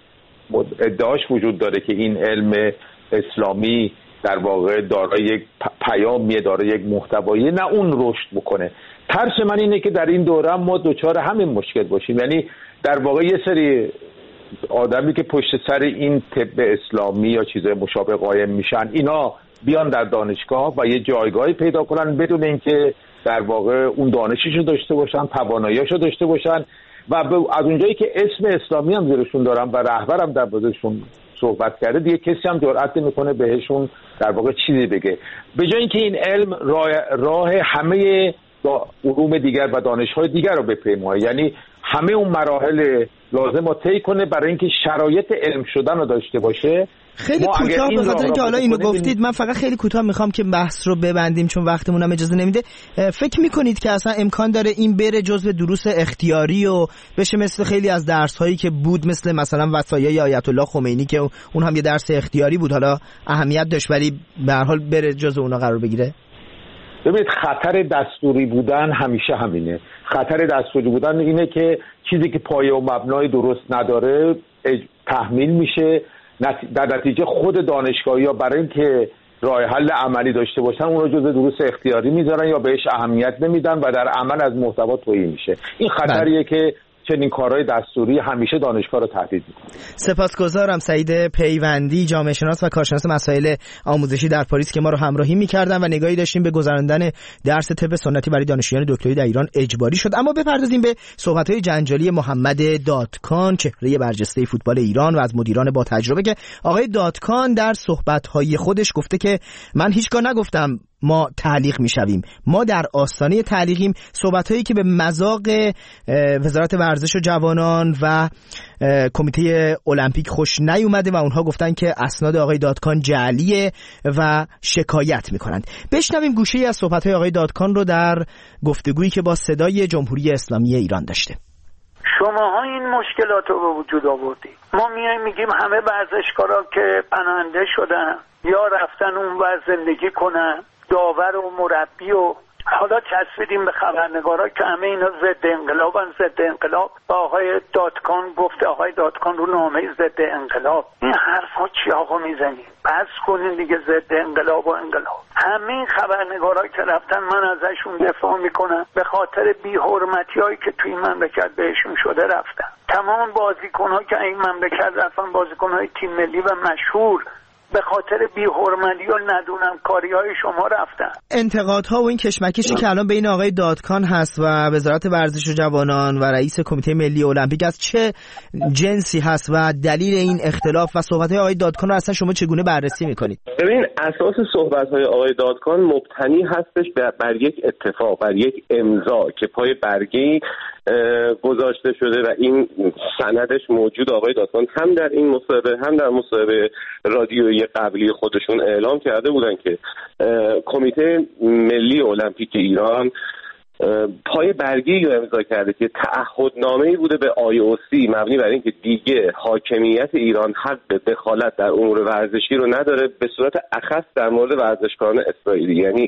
ادعاش وجود داره که این علم اسلامی در واقع دارای یک پیامیه، دارای یک محتوایی، نه اون رشد بکنه. ترس من اینه که در این دوره ما دوچار همین مشکل باشیم، یعنی در واقع یه سری آدمی که پشت سر این طب اسلامی یا چیزای مشابه قائم میشن، اینا بیان در دانشگاه و یه جایگاهی پیدا کنن بدون اینکه در واقع اون دانشیشو داشته باشن، تواناییشو داشته باشن و از اونجایی که اسم اسلامی هم زیرشون دارن و رهبرم در موردشون صحبت کرده، دیگه کسی هم جرئت نمیکنه بهشون در واقع چیزی بگه. به جای اینکه این علم راه, راه همه علوم دیگر و دانش‌های دیگر رو بپیماید، یعنی همه اون مراحل لازم رو طی کنه برای اینکه شرایط علم شدن رو داشته باشه. خیلی کوتاه به خاطر اینکه حالا اینو گفتید من فقط خیلی کوتاه میخوام که بحث رو ببندیم چون وقتمون هم اجازه نمیده. فکر میکنید که اصلا امکان داره این بره جزو دروس اختیاری و بشه مثل خیلی از درس هایی که بود، مثل مثلا وصایای آیت الله خمینی که اون هم یه درس اختیاری بود، حالا اهمیت داشت ولی به هر حال بره جزو اونا قرار بگیره؟ ببینید خطر دستوری بودن همیشه همینه. خطر دستوری بودن اینه که چیزی که پایه و مبنای درست نداره تحمیل میشه، در نتیجه خود دانشگاهی‌ها برای اینکه راه حل عملی داشته باشن اون رو جزء دروس اختیاری میذارن یا بهش اهمیت نمیدن و در عمل از محتوا تویی میشه. این خطریه که چنین کارهای دستوری همیشه دانشگاه رو تهدید میکنه. سپاسگزارم سعید پیوندی، جامعه شناس و کارشناس مسائل آموزشی در پاریس که ما رو همراهی میکردن و نگاهی داشتیم به گذراندن درس طب سنتی برای دانشجویان دکتری در ایران اجباری شد. اما بپردازیم به صحبت‌های جنجالی محمد دادکان، چهره برجسته فوتبال ایران و از مدیران با تجربه، که آقای دادکان در صحبت‌های خودش گفته که من هیچگاه نگفتم ما تعلیق میشویم، ما در آستانه تعلیقیم. صحبت‌هایی که به مذاق وزارت ورزش و جوانان و کمیته المپیک خوش نیومده و اونها گفتن که اسناد آقای دادکان جعلیه و شکایت میکنند. بشنویم گوشه‌ای از صحبت‌های آقای دادکان رو در گفتگویی که با صدای جمهوری اسلامی ایران داشته. شماها این مشکلات رو به وجود آوردید. ما میایم میگیم همه ورزشکارا که پناهنده شدن یا رفتن اونور زندگی کنن، داور و مربی و حالا چسبیدیم به خبرنگارا که همه اینا ضد انقلابن. ضد انقلاب با آقای دادکان گفته، آقای دادکان رو نامه ضد انقلاب. این حرفا چی آقا میزنید؟ بس کنین دیگه، ضد انقلاب و انقلاب. همه این خبرنگارا که رفتن من ازشون دفاع میکنم به خاطر بی‌حرمتیایی که توی این مملکت بهشون شده رفتن. تمام بازیکن‌ها که این مملکت رفتن، بازیکن‌های تیم ملی و مشهور، به خاطر بی‌حرمتی و ندونم کاری‌های شما رفتن. انتقادها و این کشمکشی که الان بین آقای دادکان هست و وزارت ورزش و جوانان و رئیس کمیته ملی المپیک از چه جنسی هست و دلیل این اختلاف و صحبت‌های آقای دادکان رو اصلا شما چگونه بررسی می‌کنید؟ ببین، اساس صحبت‌های آقای دادکان مبتنی هستش بر یک اتفاق، بر یک امضا که پای برگه‌ای گذاشته شده و این سندش موجود. آقای دادکان هم در این مصاحبه هم در مصاحبه رادیویی قبلی خودشون اعلام کرده بودن که کمیته ملی المپیک ایران پای برگه‌ای رو امضا کرده که تعهدنامه‌ای بوده به آی او سی مبنی بر اینکه دیگه حاکمیت ایران حق به دخالت در امور ورزشی رو نداره، به صورت اخص در مورد ورزشکاران اسرائیلی. یعنی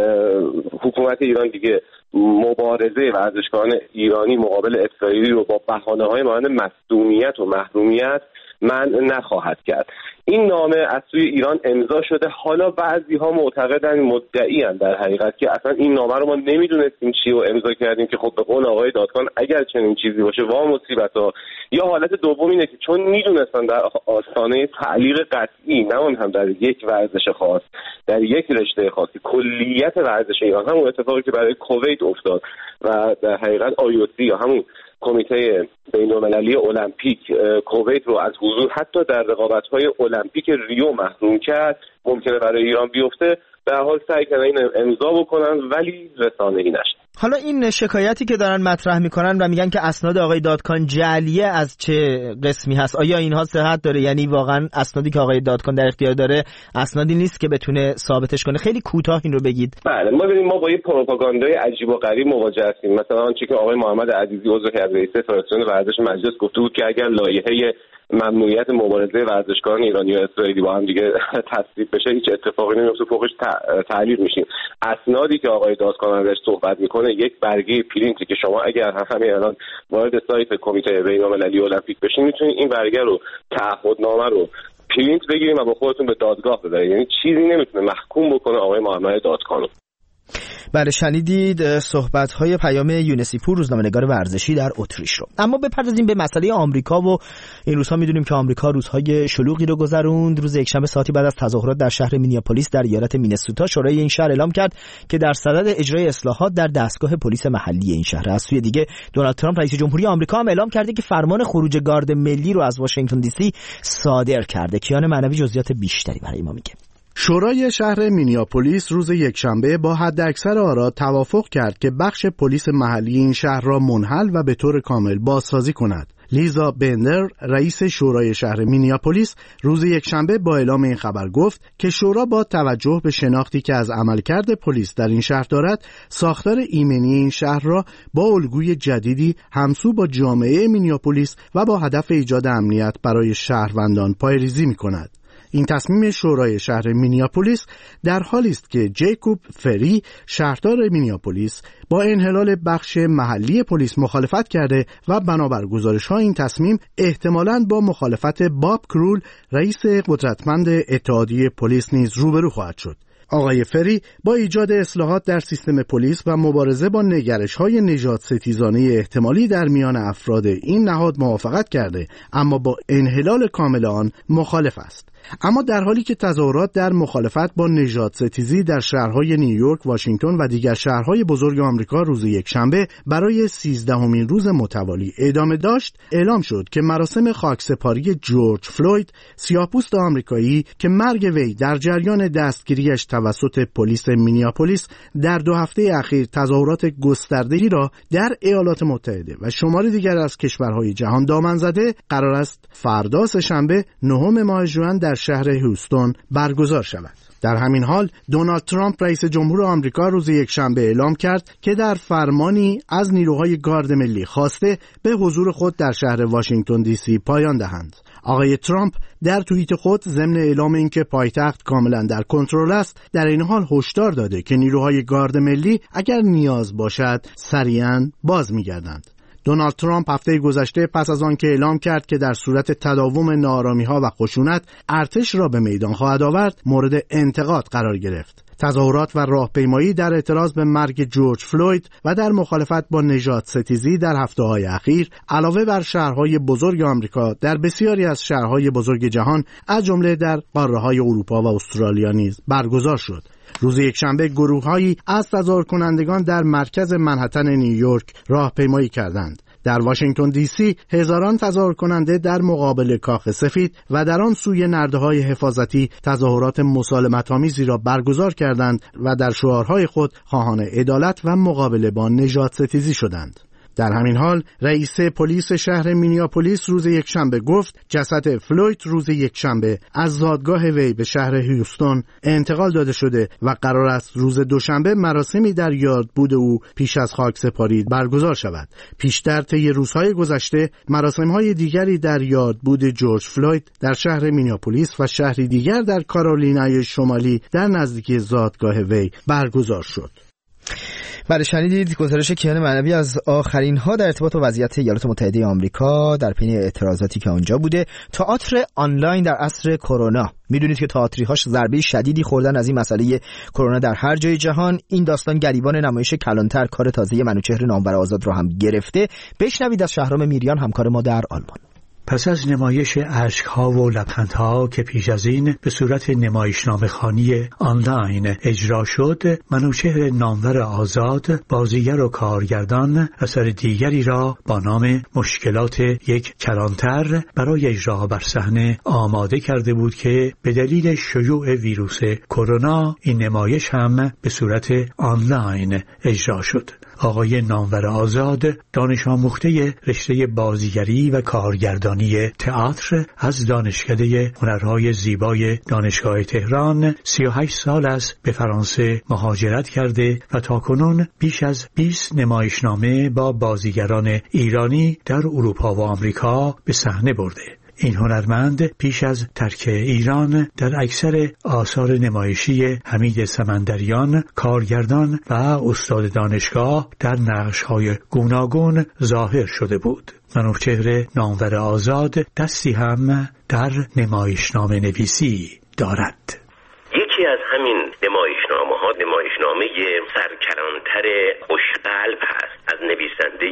حکومت ایران دیگه مبارزه ورزشکاران ایرانی مقابل اسرائیلی رو با بهانه‌های مانند مصدومیت و محرومیت منع نخواهد کرد. این نامه از سوی ایران امضا شده. حالا بعضی‌ها معتقدن، مدعی‌اند در حقیقت که اصلا این نامه رو ما نمیدونستیم چی رو امضا کردیم، که خب به قول آقای دادکان اگر چنین چیزی باشه وا مصیبت‌ها. یا حالت دوم اینه که چون میدونستن در آستانه تعلیق قطعی، نه اون هم در یک ورزش خاص، در یک رشته خاصی، کلیت ورزش ایران، همون اتفاقی که برای کویت افتاد و در حقیقت آی او سی یا همون کمیته بین‌المللی المپیک کویت رو از حضور حتی در رقابت‌های المپیک ریو محروم کرد، ممکنه برای ایران بیفته. در حال سعی کردن این امضا بکنن ولی رسانه‌ای نشد. حالا این شکایتی که دارن مطرح میکنن و میگن که اسناد آقای دادکان جعلیه، از چه قسمی هست؟ آیا اینها صحت داره؟ یعنی واقعا اسنادی که آقای دادکان در اختیار داره اسنادی نیست که بتونه ثابتش کنه؟ خیلی کوتاه این رو بگید. بله، ما ببینیم ما با یه پروپاگاندای عجیب و غریب مواجه هستیم. مثلا آنچه که آقای محمد عزیزی عضو هیئت رئیسه فدراسیون ورزش مجلس گفته بود که اگر لایحه ممنوعیت مبارزه ورزشکاران ایرانی و اسرائیلی با هم دیگه تصویب بشه هیچ اتفاقی نمیفته، فوقش تعلیق میشیم. اسنادی که آقای دادکان ازش صحبت میکنه یک برگه پرینتی که شما اگر همین الان وارد سایت کمیته بین‌المللی المپیک بشین میتونید این برگه رو، تعهدنامه رو پرینت بگیریم و با خودتون به دادگاه ببرید. یعنی چیزی نمیتونه محکوم بکنه آقای محمد دادکانو. بله، شنیدید صحبت‌های پیام یونسی پور، روزنامه‌نگار ورزشی در اتریش رو. اما بپردازیم به مسئله آمریکا و این روزها می‌دونیم که آمریکا روزهای شلوغی رو گذروند. روز یکشنبه ساعتی بعد از تظاهرات در شهر مینیاپولیس در ایالت مینسوتا، شورای این شهر اعلام کرد که در صدد اجرای اصلاحات در دستگاه پلیس محلی این شهر. از سوی دیگه دونالد ترامپ رئیس جمهوری آمریکا هم اعلام کرده که فرمان خروج گارد ملی رو از واشنگتن دی سی صادر کرده. کیان معنوی جزئیات بیشتری برای ما میگه. شورای شهر مینیاپولیس روز یکشنبه با حداکثر آرا توافق کرد که بخش پلیس محلی این شهر را منحل و به طور کامل بازسازی کند. لیزا بندر، رئیس شورای شهر مینیاپولیس، روز یکشنبه با اعلام این خبر گفت که شورا با توجه به شناختی که از عملکرد پلیس در این شهر دارد، ساختار ایمنی این شهر را با الگوی جدیدی همسو با جامعه مینیاپولیس و با هدف ایجاد امنیت برای شهروندان پایه‌ریزی می‌کند. این تصمیم شورای شهر مینیاپولیس در حالی است که جیکوب فری، شهردار مینیاپولیس، با انحلال بخش محلی پلیس مخالفت کرده و بنابر گزارش‌ها این تصمیم احتمالاً با مخالفت باب کرول، رئیس قدرتمند اتحادیه پلیس نیز روبرو خواهد شد. آقای فری با ایجاد اصلاحات در سیستم پلیس و مبارزه با نگرش‌های نژاد ستیزانه احتمالی در میان افراد این نهاد موافقت کرده، اما با انحلال کامل آن مخالف است. اما در حالی که تظاهرات در مخالفت با نژاد ستیزی در شهرهای نیویورک، واشنگتن و دیگر شهرهای بزرگ آمریکا روز یکشنبه برای سیزدهمین روز متوالی ادامه داشت، اعلام شد که مراسم خاکسپاری جورج فلوید، سیاه‌پوست آمریکایی که مرگ وی در جریان دستگیریش توسط پلیس مینیاپولیس در دو هفته اخیر تظاهرات گسترده‌ای را در ایالات متحده و شماری دیگر از کشورهای جهان دامن زده، قرار است فردا سه‌شنبه نهم ماه ژوئن در شهر هیوستون برگزار شود. در همین حال دونالد ترامپ رئیس جمهور آمریکا روز یکشنبه اعلام کرد که در فرمانی از نیروهای گارد ملی خواسته به حضور خود در شهر واشنگتن دی سی پایان دهند. آقای ترامپ در توییت خود ضمن اعلام اینکه پایتخت کاملا در کنترل است، در این حال هشدار داده که نیروهای گارد ملی اگر نیاز باشد سریعاً باز می‌گردند. دونالد ترامپ هفته گذشته پس از آن که اعلام کرد که در صورت تداوم ناآرامی‌ها و خشونت ارتش را به میدان خواهد آورد، مورد انتقاد قرار گرفت. تظاهرات و راهپیمایی در اعتراض به مرگ جورج فلوید و در مخالفت با نژاد ستیزی در هفته‌های اخیر علاوه بر شهرهای بزرگ آمریکا در بسیاری از شهرهای بزرگ جهان از جمله در قاره‌های اروپا و استرالیا نیز برگزار شد. روز یکشنبه گروه‌هایی از تظاهر کنندگان در مرکز منهتن نیویورک راهپیمایی کردند. در واشنگتن دی سی هزاران تظاهر کننده در مقابل کاخ سفید و در آن سوی نرده‌های حفاظتی تظاهرات مسالمت‌آمیزی را برگزار کردند و در شعارهای خود خواهان عدالت و مقابله با نژاد ستیزی شدند. در همین حال رئیس پلیس شهر مینیاپولیس روز یکشنبه گفت جسد فلوید روز یکشنبه از زادگاه وی به شهر هیوستون انتقال داده شده و قرار است روز دوشنبه مراسمی در یادبود او پیش از خاکسپاری برگزار شود. پیشتر طی روزهای گذشته مراسم‌های دیگری در یادبود جورج فلوید در شهر مینیاپولیس و شهری دیگر در کارولینای شمالی در نزدیکی زادگاه وی برگزار شد. بله، شنیدید گزارش کیان معنوی از آخرین ها در ارتباط با وضعیت ایالات متحده آمریکا در پی اعتراضاتی که آنجا بوده. تئاتر آنلاین در عصر کرونا. میدونید که تئاتری‌هاش ضربه شدیدی خوردن از این مسئله کرونا در هر جای جهان. این داستان گریبان نمایش کلانتر، کار تازه منوچهر نامور آزاد رو هم گرفته. بشنوید از شهرام میریان، همکار ما در آلمان. پس از نمایش اشک‌ها و لبخندها که پیش از این به صورت نمایشنامه‌خوانی آنلاین اجرا شد، منوچهر نامور آزاد، بازیگر و کارگردان، اثر دیگری را با نام مشکلات یک کلانتر برای اجرا بر صحنه آماده کرده بود که به دلیل شیوع ویروس کرونا این نمایش هم به صورت آنلاین اجرا شد. آقای نامور آزاد، دانش آموخته رشته بازیگری و کارگردانی تئاتر از دانشکده هنرهای زیبای دانشگاه تهران، سی و هشت سال است به فرانسه مهاجرت کرده و تاکنون بیش از بیست نمایشنامه با بازیگران ایرانی در اروپا و آمریکا به صحنه برده. این هنرمند پیش از ترک ایران در اکثر آثار نمایشی حمید سمندریان کارگردان و استاد دانشگاه در نقش‌های گوناگون ظاهر شده بود. منوچهر نامور آزاد دستی هم در نمایشنامه نویسی دارد. یکی از همین نمایشنامه ها نمایشنامه سرکلانتر خوشقلب هست از نویسنده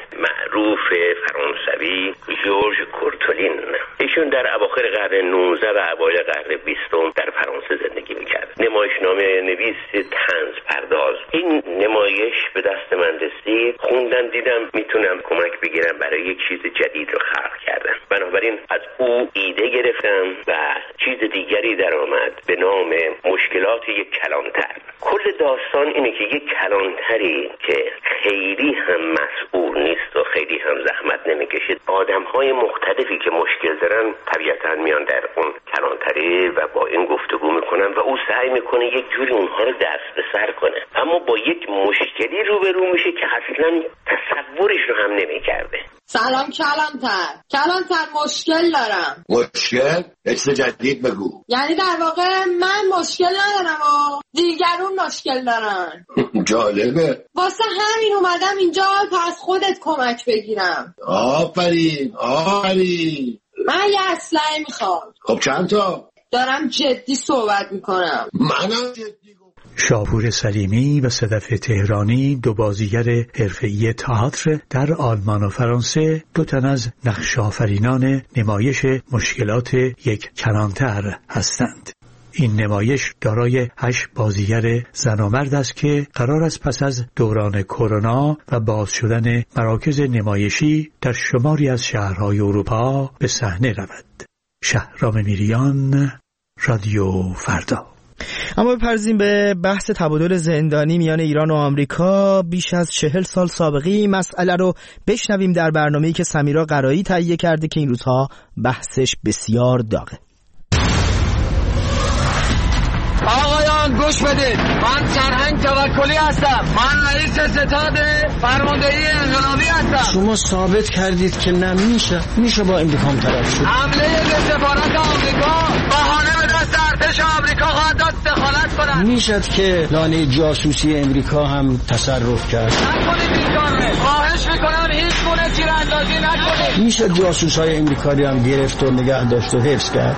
معروف فرانسوی ژورژ کورتولین. ایشون در اواخر قرن نوزدهم و اوایل قرن بیستم در فرانسه زندگی میکرد. نمایشنامه نویس طنز پرداز. این نمایش به دست من رسید، خوندم، دیدم میتونم کمک بگیرم برای یک چیز جدید رو خلق کردن. بنابراین از او ایده گرفتم و چیز دیگری در آمد به نام مشکلات یک کلانتر. کل داستان اینه که یک کلانتری که خیلی هم مسئول نیست و خیلی هم زحمت نمیکشه، آدم‌های مختلفی که مشکل دارن طبیعتاً میان در اون کلانتری و با این گفتگو میکنن و او سعی میکنه یک جوری اونها رو دست به سر کنه، اما با یک مشکلی روبرو میشه که اصلاً تصورش رو هم نمیکرده. سلام کلانتر. کلانتر مشکل دارم. مشکل؟ اچه جدید بگو. یعنی در واقع من مشکل ندارم و دیگرون مشکل دارن. جالبه. واسه همین اومدم اینجا تا از خودت کمک بگیرم. آفرین آفرین. من یه اسلحه میخوام. خب چند تا؟ دارم جدی صحبت میکنم. منم جدی. شاپور سلیمی و صدف تهرانی، دو بازیگر حرفه‌ای تئاتر در آلمان و فرانسه، دو تن از نقش‌آفرینان نمایش مشکلات یک کلانتر هستند. این نمایش دارای هشت بازیگر زن و مرد است که قرار است پس از دوران کرونا و باز شدن مراکز نمایشی در شماری از شهرهای اروپا به صحنه رود. شهرام میریان، رادیو فردا. اما بپرزیم به بحث تبادل زندانی میان ایران و آمریکا. بیش از چهل سال سابقه این مسئله رو بشنویم در برنامه‌ای که سمیرا قرایی تهیه کرده که این روزها بحثش بسیار داغه. آقایان گوش بدید، من سرهنگ توکلی هستم. من رئیس ستاد فرماندهی انقلابی هستم. شما ثابت کردید که نمیشه میشه با امریکا طرف شد. حمله به سفارت آمریکا بهانه به دست ارتش آمریکا خواهد داد دخالت کنند. میشد که لانه جاسوسی امریکا هم تصرف کرد. نکنید این کاره. خواهش میکنم هیچ گونه تیراندازی نکنید. میشه جاسوسای امریکایی هم گرفت و نگه داشت و حفظ کرد.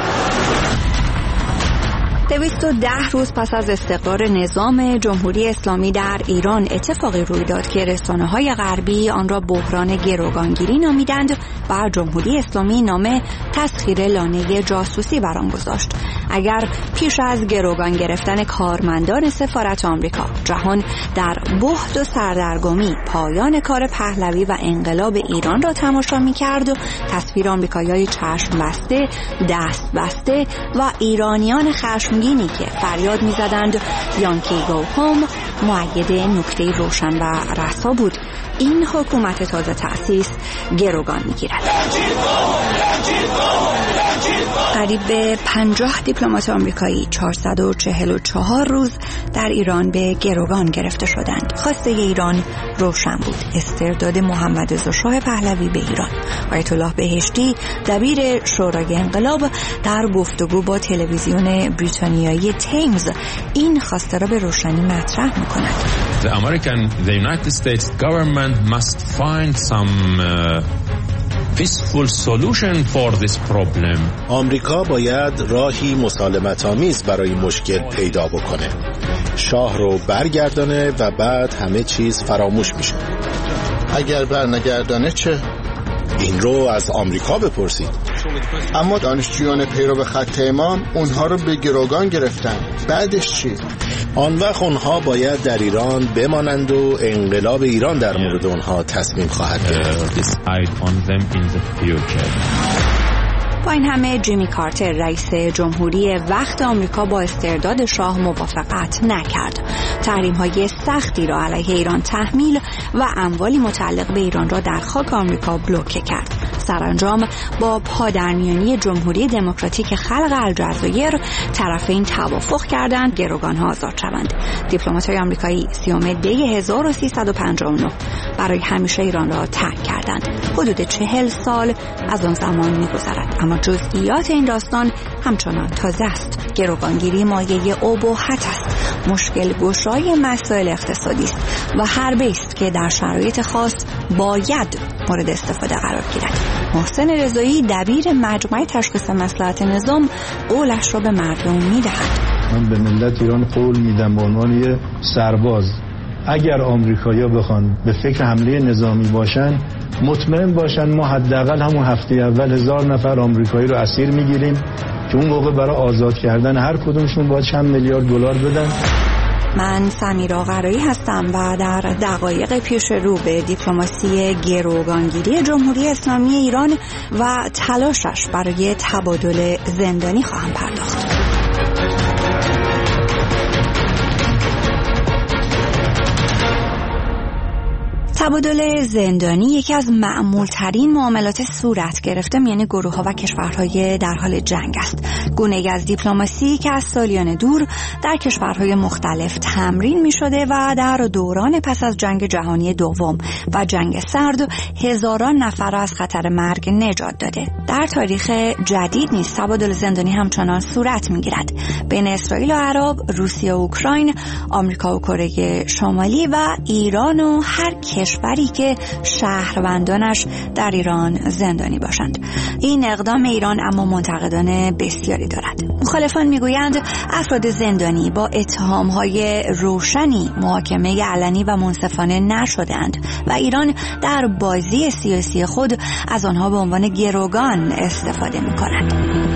دویست و ده روز پس از استقرار نظام جمهوری اسلامی در ایران اتفاقی روی داد که رسانه‌های غربی آن را بحران گروگانگیری نامیدند و جمهوری اسلامی نام تسخیر لانه جاسوسی بر آن گذاشت. اگر پیش از گروگان گرفتن کارمندان سفارت آمریکا جهان در بهت و سردرگمی پایان کار پهلوی و انقلاب ایران را تماشا می‌کرد و تصویر آمریکایی‌های چشم بسته، دست بسته و ایرانیان خشمگینی که فریاد می‌زدند یانکی گو هوم مؤید نکته روشن و رسا بود، این حکومت تازه تأسیس گروگان می‌گیرد. قریب به پنجاه دیپلمات آمریکایی چهارصد و چهل و چهار روز در ایران به گروگان گرفته شدند. خواسته ایران روشن بود: استرداد محمد رضا شاه پهلوی به ایران. آیت الله بهشتی دبیر شورای انقلاب در گفتگو با تلویزیون بریتانیایی تیمز این خواسته را به روشنی مطرح می‌کند. The American, the United States government must find some uh... peaceful solution for this problem. آمریکا باید راهی مسالمت‌آمیز برای مشکل پیدا بکنه. شاه رو برگردانه و بعد همه چیز فراموش میشه. اگر برنگردانه چه؟ این رو از آمریکا بپرسید. اما دانشجویان پیرو خط امام اونها رو به گروگان گرفتن. بعدش چی؟ آن وقت اونها باید در ایران بمانند و انقلاب ایران در مورد اونها تصمیم خواهد گرفت. با این همه جیمی کارتر رئیس جمهوری وقت آمریکا با استرداد شاه موافقت نکرد. تحریم‌های سختی را علیه ایران تحمیل و اموالی متعلق به ایران را در خاک آمریکا بلوکه کرد. سرانجام با پادرمیانی جمهوری دموکراتیک خلق الجزایر طرفین توافق کردند گروگان‌ها آزاد شوند. دیپلمات‌های آمریکایی سیوم دی هزار و سیصد و پنجاه و نه برای همیشه ایران را ترک کردند. حدود چهل سال از آن زمان می‌گذرد، اما جزئیات این داستان همچنان تازه است. گروگانگیری مایه اباحت است، مشکل گشای مسائل اقتصادی است و حربه است که در شرایط خاص باید مورد استفاده قرار گیرد. محسن رضایی دبیر مجمع تشخیص مصلحت نظام قولش را به مردم می‌دهد. من به ملت ایران قول میدم به عنوان یه سرباز، اگر آمریکایی‌ها بخوان به فکر حمله نظامی باشن، مطمئن باشن ما حداقل همون هفته اول هزار نفر آمریکایی رو اسیر میگیریم که اون موقع برای آزاد کردن هر کدومشون باید چند میلیارد دلار بدن. من سمیرا قرایی هستم و در دقایق پیش رو به دیپلماسی گروگانگیری جمهوری اسلامی ایران و تلاشش برای تبادل زندانی خواهم پرداخت. تبادل زندانی یکی از معمولترین معاملات صورت گرفته میان گروه‌ها و کشورهای در حال جنگ است. گونه‌ای از دیپلماسی که از سالیان دور در کشورهای مختلف تمرین می‌شده و در دوران پس از جنگ جهانی دوم و جنگ سرد هزاران نفر از خطر مرگ نجات داده. در تاریخ جدید نیز تبادل زندانی همچنان صورت می‌گیرد بین اسرائیل و عرب، روسیه و اوکراین، آمریکا و کره شمالی و ایران و هر کشوری که شهروندانش در ایران زندانی باشند. این اقدام ایران اما منتقدان بسیاری دارد. مخالفان میگویند افراد زندانی با اتهام‌های روشنی محاکمه علنی و منصفانه نشدند و ایران در بازی سیاسی خود از آنها به عنوان گروگان استفاده می‌کند.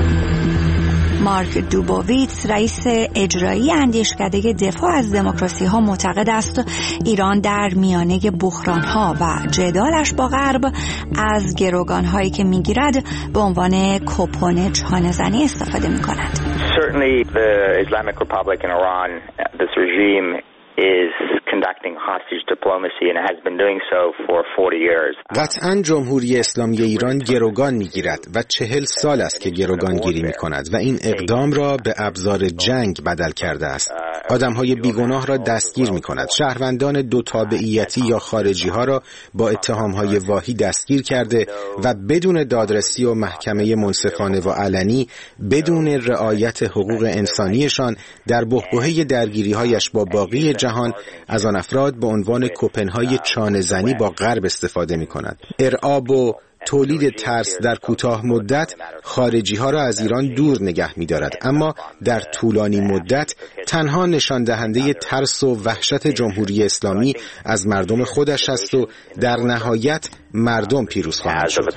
مارک دوبوویتس رئیس اجرایی اندیشکده دفاع از دموکراسی ها معتقد است ایران در میانه بحران ها و جدالش با غرب از گروگان هایی که میگیرد به عنوان کوپون چانه زنی استفاده می کند. Certainly the Islamic Republic in Iran, this regime is conducting hostage diplomacy and has been doing so for forty years. قطعاً جمهوری اسلامی ایران گروگان میگیرد و چهل سال است که گروگان گیری میکند و این اقدام را به ابزار جنگ بدل کرده است. آدمهای بیگناه را دستگیر میکند، شهروندان دو تابعیتی یا خارجی ها را با اتهامهای واهی دستگیر کرده و بدون دادرسی و محکمه منصفانه و علنی، بدون رعایت حقوق انسانیشان در بحبوحه درگیری‌هایش با باقی جهان از آن افراد به عنوان کوپن‌های چانه‌زنی با غرب استفاده می‌کند. ارعاب و تولید ترس در کوتاه مدت خارجی ها را از ایران دور نگه می دارد، اما در طولانی مدت تنها نشان دهنده ترس و وحشت جمهوری اسلامی از مردم خودش است و در نهایت مردم پیروز خواهند شد.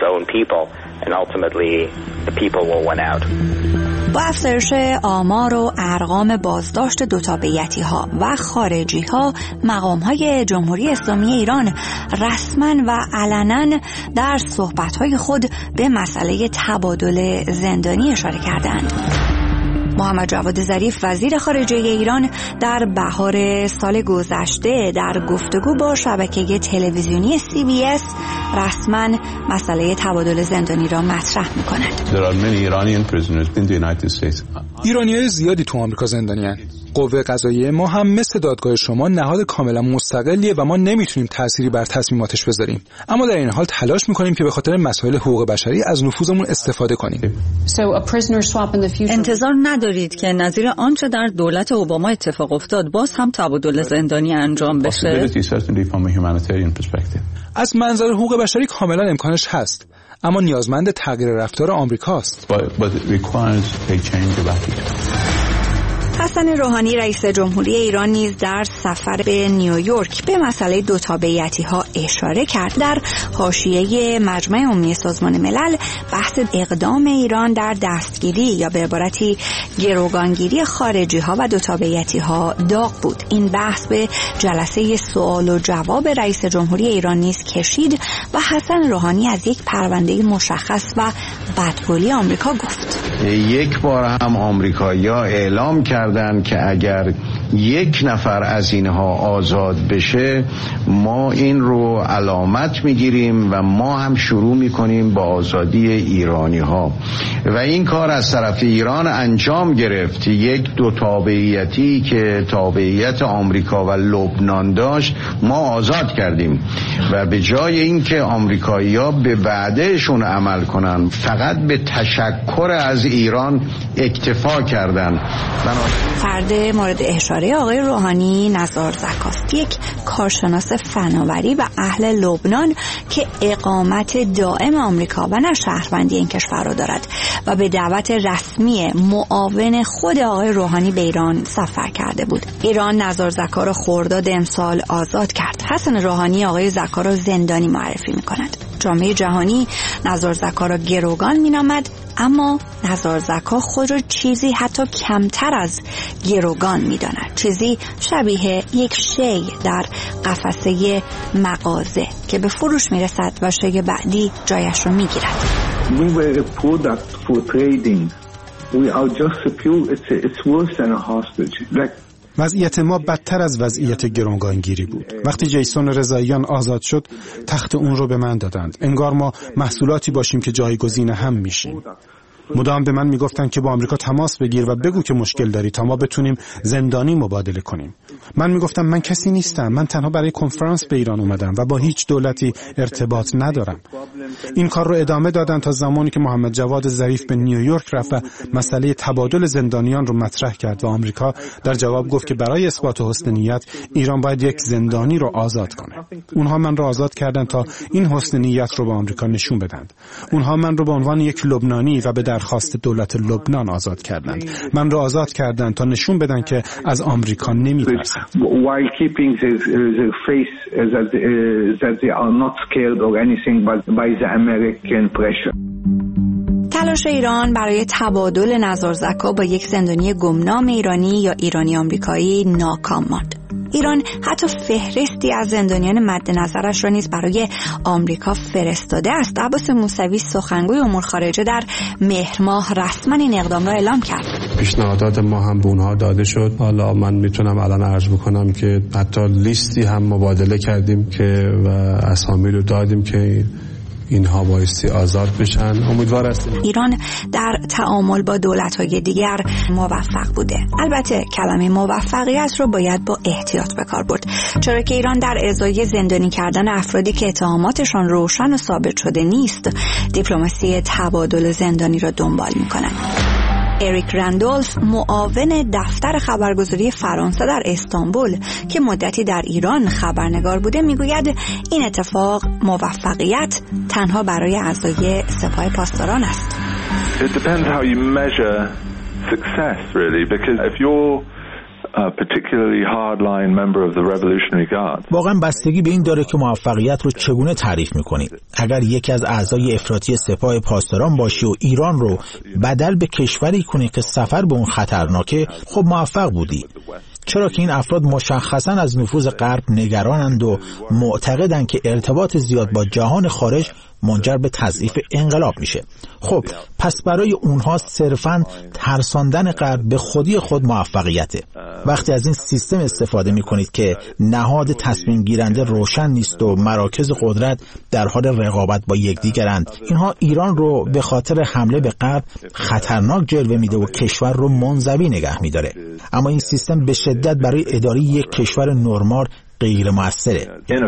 با افزایش آمار و ارقام بازداشت دو تابعیتی ها و خارجی ها، مقام های جمهوری اسلامی ایران رسما و علنا در صحبت های خود به مسئله تبادل زندانی اشاره کردند. محمد جواد ظریف وزیر خارجه ایران در بهار سال گذشته در گفتگو با شبکه تلویزیونی سی بی اس رسما مسئله تبادل زندانی را مطرح می‌کند. ایرانی‌های زیادی تو آمریکا زندانی‌اند. قوه قضاییه ما هم مثل دادگاه شما نهاد کاملا مستقلیه و ما نمیتونیم تأثیری بر تصمیماتش بذاریم، اما در این حال تلاش میکنیم که به خاطر مسائل حقوق بشری از نفوذمون استفاده کنیم. انتظار ندارید که نظیر آنچه در دولت اوباما اتفاق افتاد باز هم تبادل زندانی انجام بشه؟ از منظر حقوق بشری کاملا امکانش هست، اما نیازمند تغییر رفتار آمریکاست. حسن روحانی رئیس جمهوری ایران نیز در سفر به نیویورک به مسئله دو تابعیتی ها اشاره کرد. در حاشیه مجمع عمومی سازمان ملل بحث اقدام ایران در دستگیری یا به عبارتی گروگانگیری خارجی ها و دو تابعیتی ها داغ بود. این بحث به جلسه سوال و جواب رئیس جمهوری ایران نیز کشید و حسن روحانی از یک پرونده مشخص و بدقولی آمریکا گفت. یک بار هم آمریکایی‌ها اعلام کردند که اگر یک نفر از اینها آزاد بشه ما این رو علامت میگیریم و ما هم شروع میکنیم با آزادی ایرانی ها و این کار از طرف ایران انجام گرفت. یک دو تابعیتی که تابعیت آمریکا و لبنان داشت ما آزاد کردیم و به جای اینکه آمریکایی‌ها به وعدهشون عمل کنن فقط به تشکر از ایران اکتفا کردن. فرد مورد اشاره آقای روحانی نزار زکاست، یک کارشناس فناوری و اهل لبنان که اقامت دائم آمریکا و نه شهروندی این کشور را دارد و به دعوت رسمی معاون خود آقای روحانی به ایران سفر کرده بود. ایران نزار زکا را خرداد امسال آزاد کرد. حسن روحانی آقای زکا را زندانی معرفی می‌کند. جامعه جهانی نزار زکا را گروگان می‌نامد، اما نزار زکا خود را چیزی حتی کمتر از گروگان می‌داند، چیزی شبیه یک شی در قفسه مغازه که به فروش میرسد و شی بعدی جایش رو میگیرد. We were a product for trading. We are just a pure, it's, it's worse than a hostage. Like وضعیت ما بدتر از وضعیت گروگانگیری بود. وقتی جیسون رضاییان آزاد شد، تخت اون رو به من دادند. انگار ما محصولاتی باشیم که جایگزین هم میشیم. مدام به من میگفتن که با آمریکا تماس بگیر و بگو که مشکل داری تا ما بتونیم زندانی مبادله کنیم. من میگفتم من کسی نیستم، من تنها برای کنفرانس به ایران اومدم و با هیچ دولتی ارتباط ندارم. این کار رو ادامه دادن تا زمانی که محمد جواد ظریف به نیویورک رفت و مسئله تبادل زندانیان رو مطرح کرد و آمریکا در جواب گفت که برای اثبات حسن نیت ایران باید یک زندانی رو آزاد کنه. اونها من رو آزاد کردن تا این حسن نیت رو به آمریکا نشون بدن. اونها من رو به عنوان یک لبنانی و به درخواست دولت لبنان آزاد کردند. من رو آزاد کردند تا نشون بدن که از آمریکا نمی‌ترسن. While keeping their, their face that, uh, that they are not scared or anything but by the American pressure. تلاش ایران برای تبادل نزار زکا با یک زندانی گمنام ایرانی یا ایرانی آمریکایی ناکام ماند. ایران حتی فهرستی از زندانیان مد نظرش را نیز برای آمریکا فرستاده است. عباس موسوی سخنگوی امور خارجه در مهر ماه رسما این اقدام را اعلام کرد. پیشنهادات ما هم به اونها داده شد. حالا من میتونم الان عرض بکنم که حتی لیستی هم مبادله کردیم که و اسامی رو دادیم که اینها بایستی آزاد بشن. امیدوار هستیم. ایران در تعامل با دولت‌های دیگر موفق بوده. البته کلمه موفقیت رو باید با احتیاط به کار برد، چرا که ایران در ازای زندانی کردن افرادی که اتهاماتشان روشن و ثابت شده نیست، دیپلماسی تبادل زندانی را دنبال می‌کند. اریک رندولف معاون دفتر خبرگزاری فرانسه در استانبول که مدتی در ایران خبرنگار بوده میگوید این اتفاق موفقیت تنها برای اعضای سپاه پاسداران است. It depends how you measure success really, because if you're a particularly hardline member of the Revolutionary Guard. واقعا بستگی به این داره که موفقیت رو چگونه تعریف می‌کنید. اگر یکی از اعضای افراطی سپاه پاسداران باشی و ایران رو بدل به کشوری کنی که سفر به اون خطرناکه، خب موفق بودی. چرا که این افراد مشخصاً از نفوذ غرب نگرانند و معتقدند که ارتباط زیاد با جهان خارج منجر به تضعیف انقلاب میشه. خب پس برای اونها صرفاً ترساندن غرب به خودی خود موفقیته. وقتی از این سیستم استفاده میکنید که نهاد تصمیم گیرنده روشن نیست و مراکز قدرت در حال رقابت با یکدیگرند، اینها ایران رو به خاطر حمله به غرب خطرناک جلوه میده و کشور رو منزوی نگه میداره. اما این سیستم به شدت برای اداره یک کشور نرمال غیر مؤثره.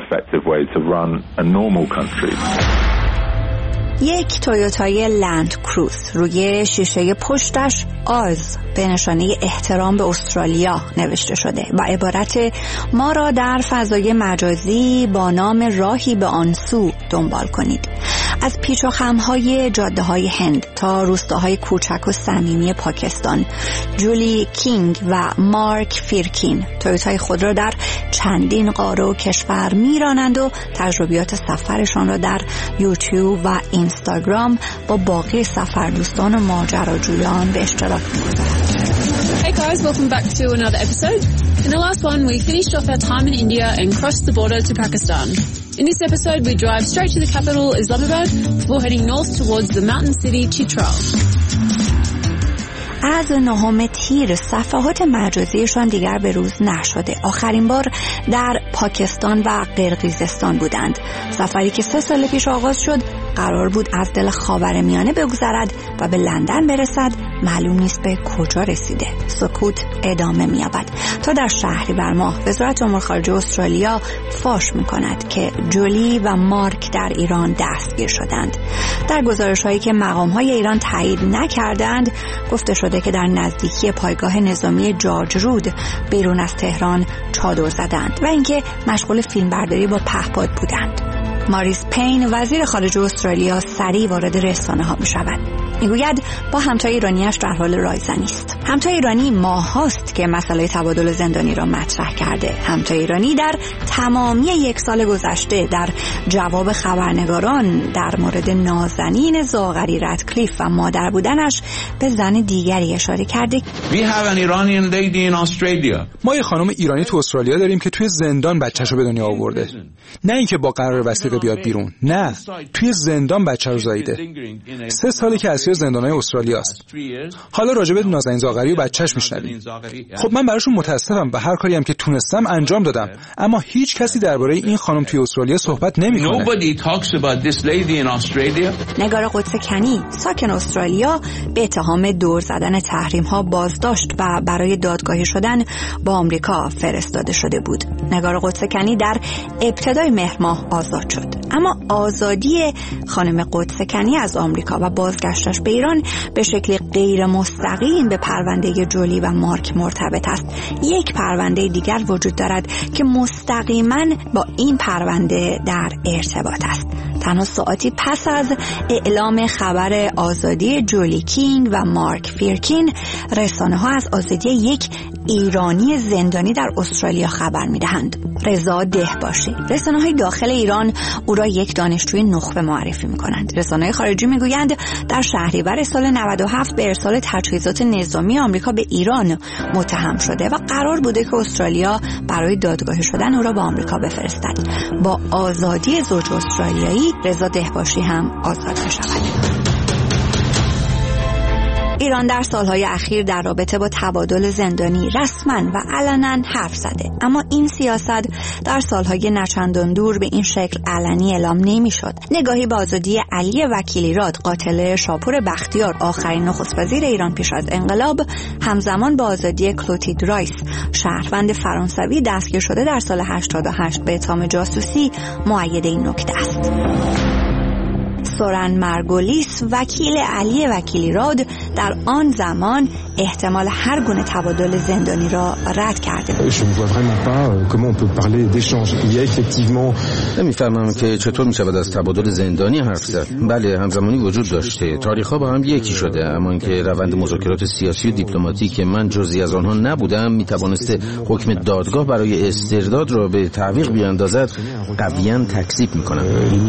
یک تویوتای لند کروز روی شیشه پشتش آز به نشانه احترام به استرالیا نوشته شده و عبارت ما را در فضای مجازی با نام راهی به آن سو دنبال کنید. از پیچ و خم‌های جاده‌های هند تا روستاهای کوچک و صمیمی پاکستان، جولی کینگ و مارک فیرکین تویوتای خود را در چندین قاره و کشور میرانند و تجربیات سفرشان را در یوتیوب و اینستاگرام با باقی سفردوستان و ماجراجویان به اشتراک می‌گذارند. Hey guys, welcome back to another episode. In the last one, we finished off our time in India and crossed the border to Pakistan. In this episode, we drive straight to the capital, Islamabad, before heading north towards the mountain city, Chitral. از نهم تیر صفحات مجازیشان دیگر به روز نشده. آخرین بار در پاکستان و قرقیزستان بودند. سفری که سه سال پیش آغاز شد قرار بود از دل خاورمیانه بگذرد و به لندن برسد، معلوم نیست به کجا رسیده. سکوت ادامه می‌یابد تا در شهریور ماه وزارت امور خارجه استرالیا فاش می‌کند که جولی و مارک در ایران دستگیر شدند. در گزارش‌هایی که مقام‌های ایران تایید نکردند گفته شده که در نزدیکی پایگاه نظامی جورج رود بیرون از تهران چادر زدند و اینکه مشغول فیلمبرداری با پهپاد بودند. ماریس پین وزیر خارجه استرالیا سریع وارد رسانه ها می شود. میگوید با همتای ایرانیش در حال رایزنی است. همتای ایرانی ماهاست که مسئله تبادل زندانی را مطرح کرده. همتای ایرانی در تمامی یک سال گذشته در جواب خبرنگاران در مورد نازنین زاغری رادکلیف و مادر بودنش به زن دیگری اشاره کرده. We have an Iranian lady in Australia. ما یه خانم ایرانی تو استرالیا داریم که توی زندان بچه‌شو به دنیا آورده. نه اینکه با قرار وثیقه بیاد بیرون، نه، توی زندان بچه رو زاییده. سه سالی که اسیر زندان‌های استرالیا است. حالا راجع به نازنین زاغری و بچه‌ش میشنویم. خب من براشون متاسفم و هر کاری هم که تونستم انجام دادم، اما هیچ کسی درباره این خانم توی استرالیا صحبت نمی‌کنه. نگار قدس کنی ساکن استرالیا به اتهام دور زدن تحریم‌ها بازداشت و برای دادگاهی شدن با آمریکا فرستاده شده بود. نگار قدس کنی در ابتدای مهر ماه آزاد شد، اما آزادی خانم قدس کنی از آمریکا و بازگشتش به ایران به شکلی غیر مستقیم به پرونده جولی و مارک مرتبط است. یک پرونده دیگر وجود دارد که مستقیما با این پرونده در ارتباط است. تنها ساعتی پس از اعلام خبر آزادی جولی کینگ و مارک فیرکین، رسانه‌ها از آزادی یک ایرانی زندانی در استرالیا خبر می‌دهند. رضا دهباشی. رسانه‌های داخل ایران او را یک دانشجوی نخبه معرفی می‌کنند. رسانه‌های خارجی می‌گویند در شهریور سال نود و هفت به ارسال تجهیزات نظامی آمریکا به ایران متهم شده و قرار بوده که استرالیا برای دادگاهی شدن او را به آمریکا بفرستد. با آزادی زوج استرالیایی رضا دهباشی هم آزاد می‌شود. ایران در سالهای اخیر در رابطه با تبادل زندانی رسما و علنا حرف زده، اما این سیاست در سالهای نچندان دور به این شکل علنی اعلام نمی‌شد. نگاهی به آزادی علی وکیلیراد، قاتل شاپور بختیار، آخرین نخست وزیر ایران پیش از انقلاب، همزمان با آزادی کلوتید رایس، شهروند فرانسوی دستگیر شده در سال هشتاد و هشت به اتهام جاسوسی، مؤید این نکته است. سورن مرگولیس وکیل علی وکیلیراد در آن زمان احتمال هر گونه تبادل زندانی را رد کرده بود. نمی‌فهمم که چطور می‌شود از تبادل زندانی حرف زد. بله، همزمانی وجود داشته، تاریخ‌ها با هم یکی شده، اما اینکه روند مذاکرات سیاسی و دیپلماتیک که من جزئی از آنها نبودم می‌توانست حکم دادگاه برای استرداد را به تعویق بیاندازد، قویاً تکذیب می‌کنم.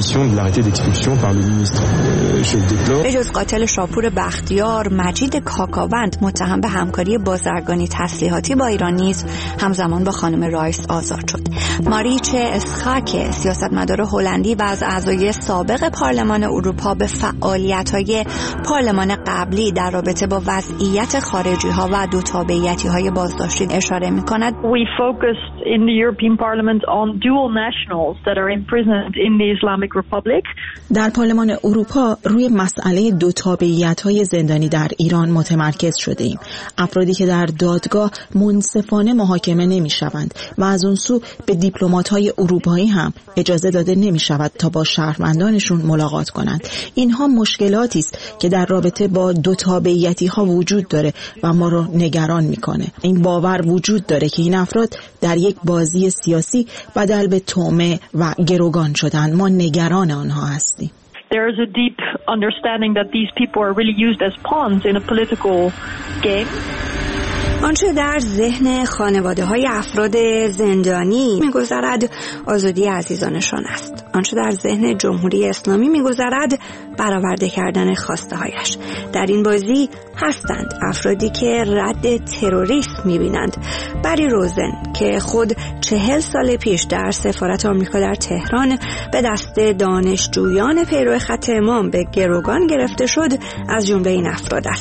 به جز قاتل شاپور بختیار، مجید کاکاوند متهم به همکاری بازرگانی تسلیحاتی با ایران نیز همزمان با خانم رایس آزاد شد. ماریچه اسخاک، سیاستمدار هلندی و از اعضای سابق پارلمان اروپا، به فعالیت‌های پارلمان قبلی در رابطه با وضعیت خارجی‌ها و دو تابعیتی‌های بازداشتی اشاره می‌کند. We focused in the European Parliament on dual nationals that are imprisoned in the Islamic Republic. در پارلمان اروپا روی مسئله دو تابعیت‌های زندانی در ایران متمرکز شده ایم. افرادی که در دادگاه منصفانه محاکمه نمی‌شوند و از اون سو به دیپلمات‌های اروپایی هم اجازه داده نمی‌شود تا با شهروندانشون ملاقات کنند. اینها مشکلاتی است که در رابطه با دو تابعیتی‌ها وجود داره و ما رو نگران می‌کنه. این باور وجود داره که این افراد در یک بازی سیاسی بدل به طعمه و گروگان شدن. ما نگران آنها هستیم. There is a deep understanding that these people are really used as pawns in a political game. آنچه در ذهن خانواده های افراد زندانی می‌گذرد آزادی عزیزانشان است. آنچه در ذهن جمهوری اسلامی می‌گذرد برآورده کردن خواسته هایش. در این بازی هستند افرادی که رد تروریسم می‌بینند. بری روزن که خود چهل سال پیش در سفارت آمریکا در تهران به دست دانشجویان پیرو خط امام به گروگان گرفته شد، از جمله این افراد است.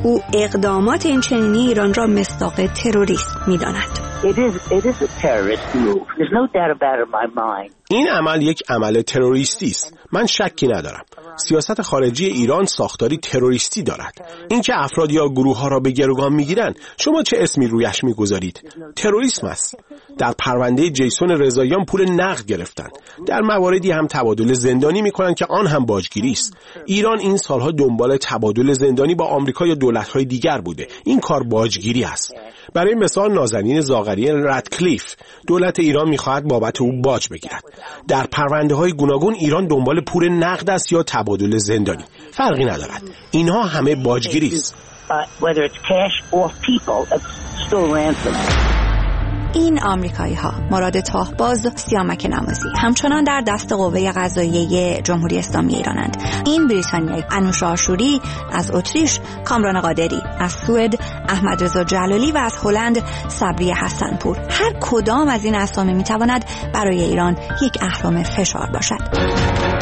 او اقدامات این چنینی ایران را مصداق تروریسم می‌داند. It is, it is a terrorist move. There's no doubt about it in my mind. این عمل یک عمل تروریستی است. من شکی ندارم. سیاست خارجی ایران ساختاری تروریستی دارد. اینکه افراد یا گروه ها را به گروگان میگیرند، شما چه اسمی رویش میگذارید؟ تروریسم است. در پرونده جیسون رضاییان پول نقد گرفتند. در مواردی هم تبادل زندانی میکنند که آن هم باجگیری است. ایران این سالها دنبال تبادل زندانی با آمریکا یا دولت‌های دیگر بوده. این کار باجگیری است. برای مثال نازنین زاغری رادکلیف، دولت ایران میخواهد بابت او باج بگیرد. در پرونده‌های گوناگون ایران دنبال پول نقد است یا تبادل زندانی. فرقی ندارد. اینها همه باجگیری است. این آمریکایی ها مراد تاهباز سیامک نمازی همچنان در دست قوه قضاییه جمهوری اسلامی ایرانند. این بریتانیایی انوش آشوری از اتریش، کامران قادری از سوئد، احمد رضا جلالی و از هلند صبری حسنپور. هر کدام از این اسامی میتواند برای ایران یک اهرم فشار باشد.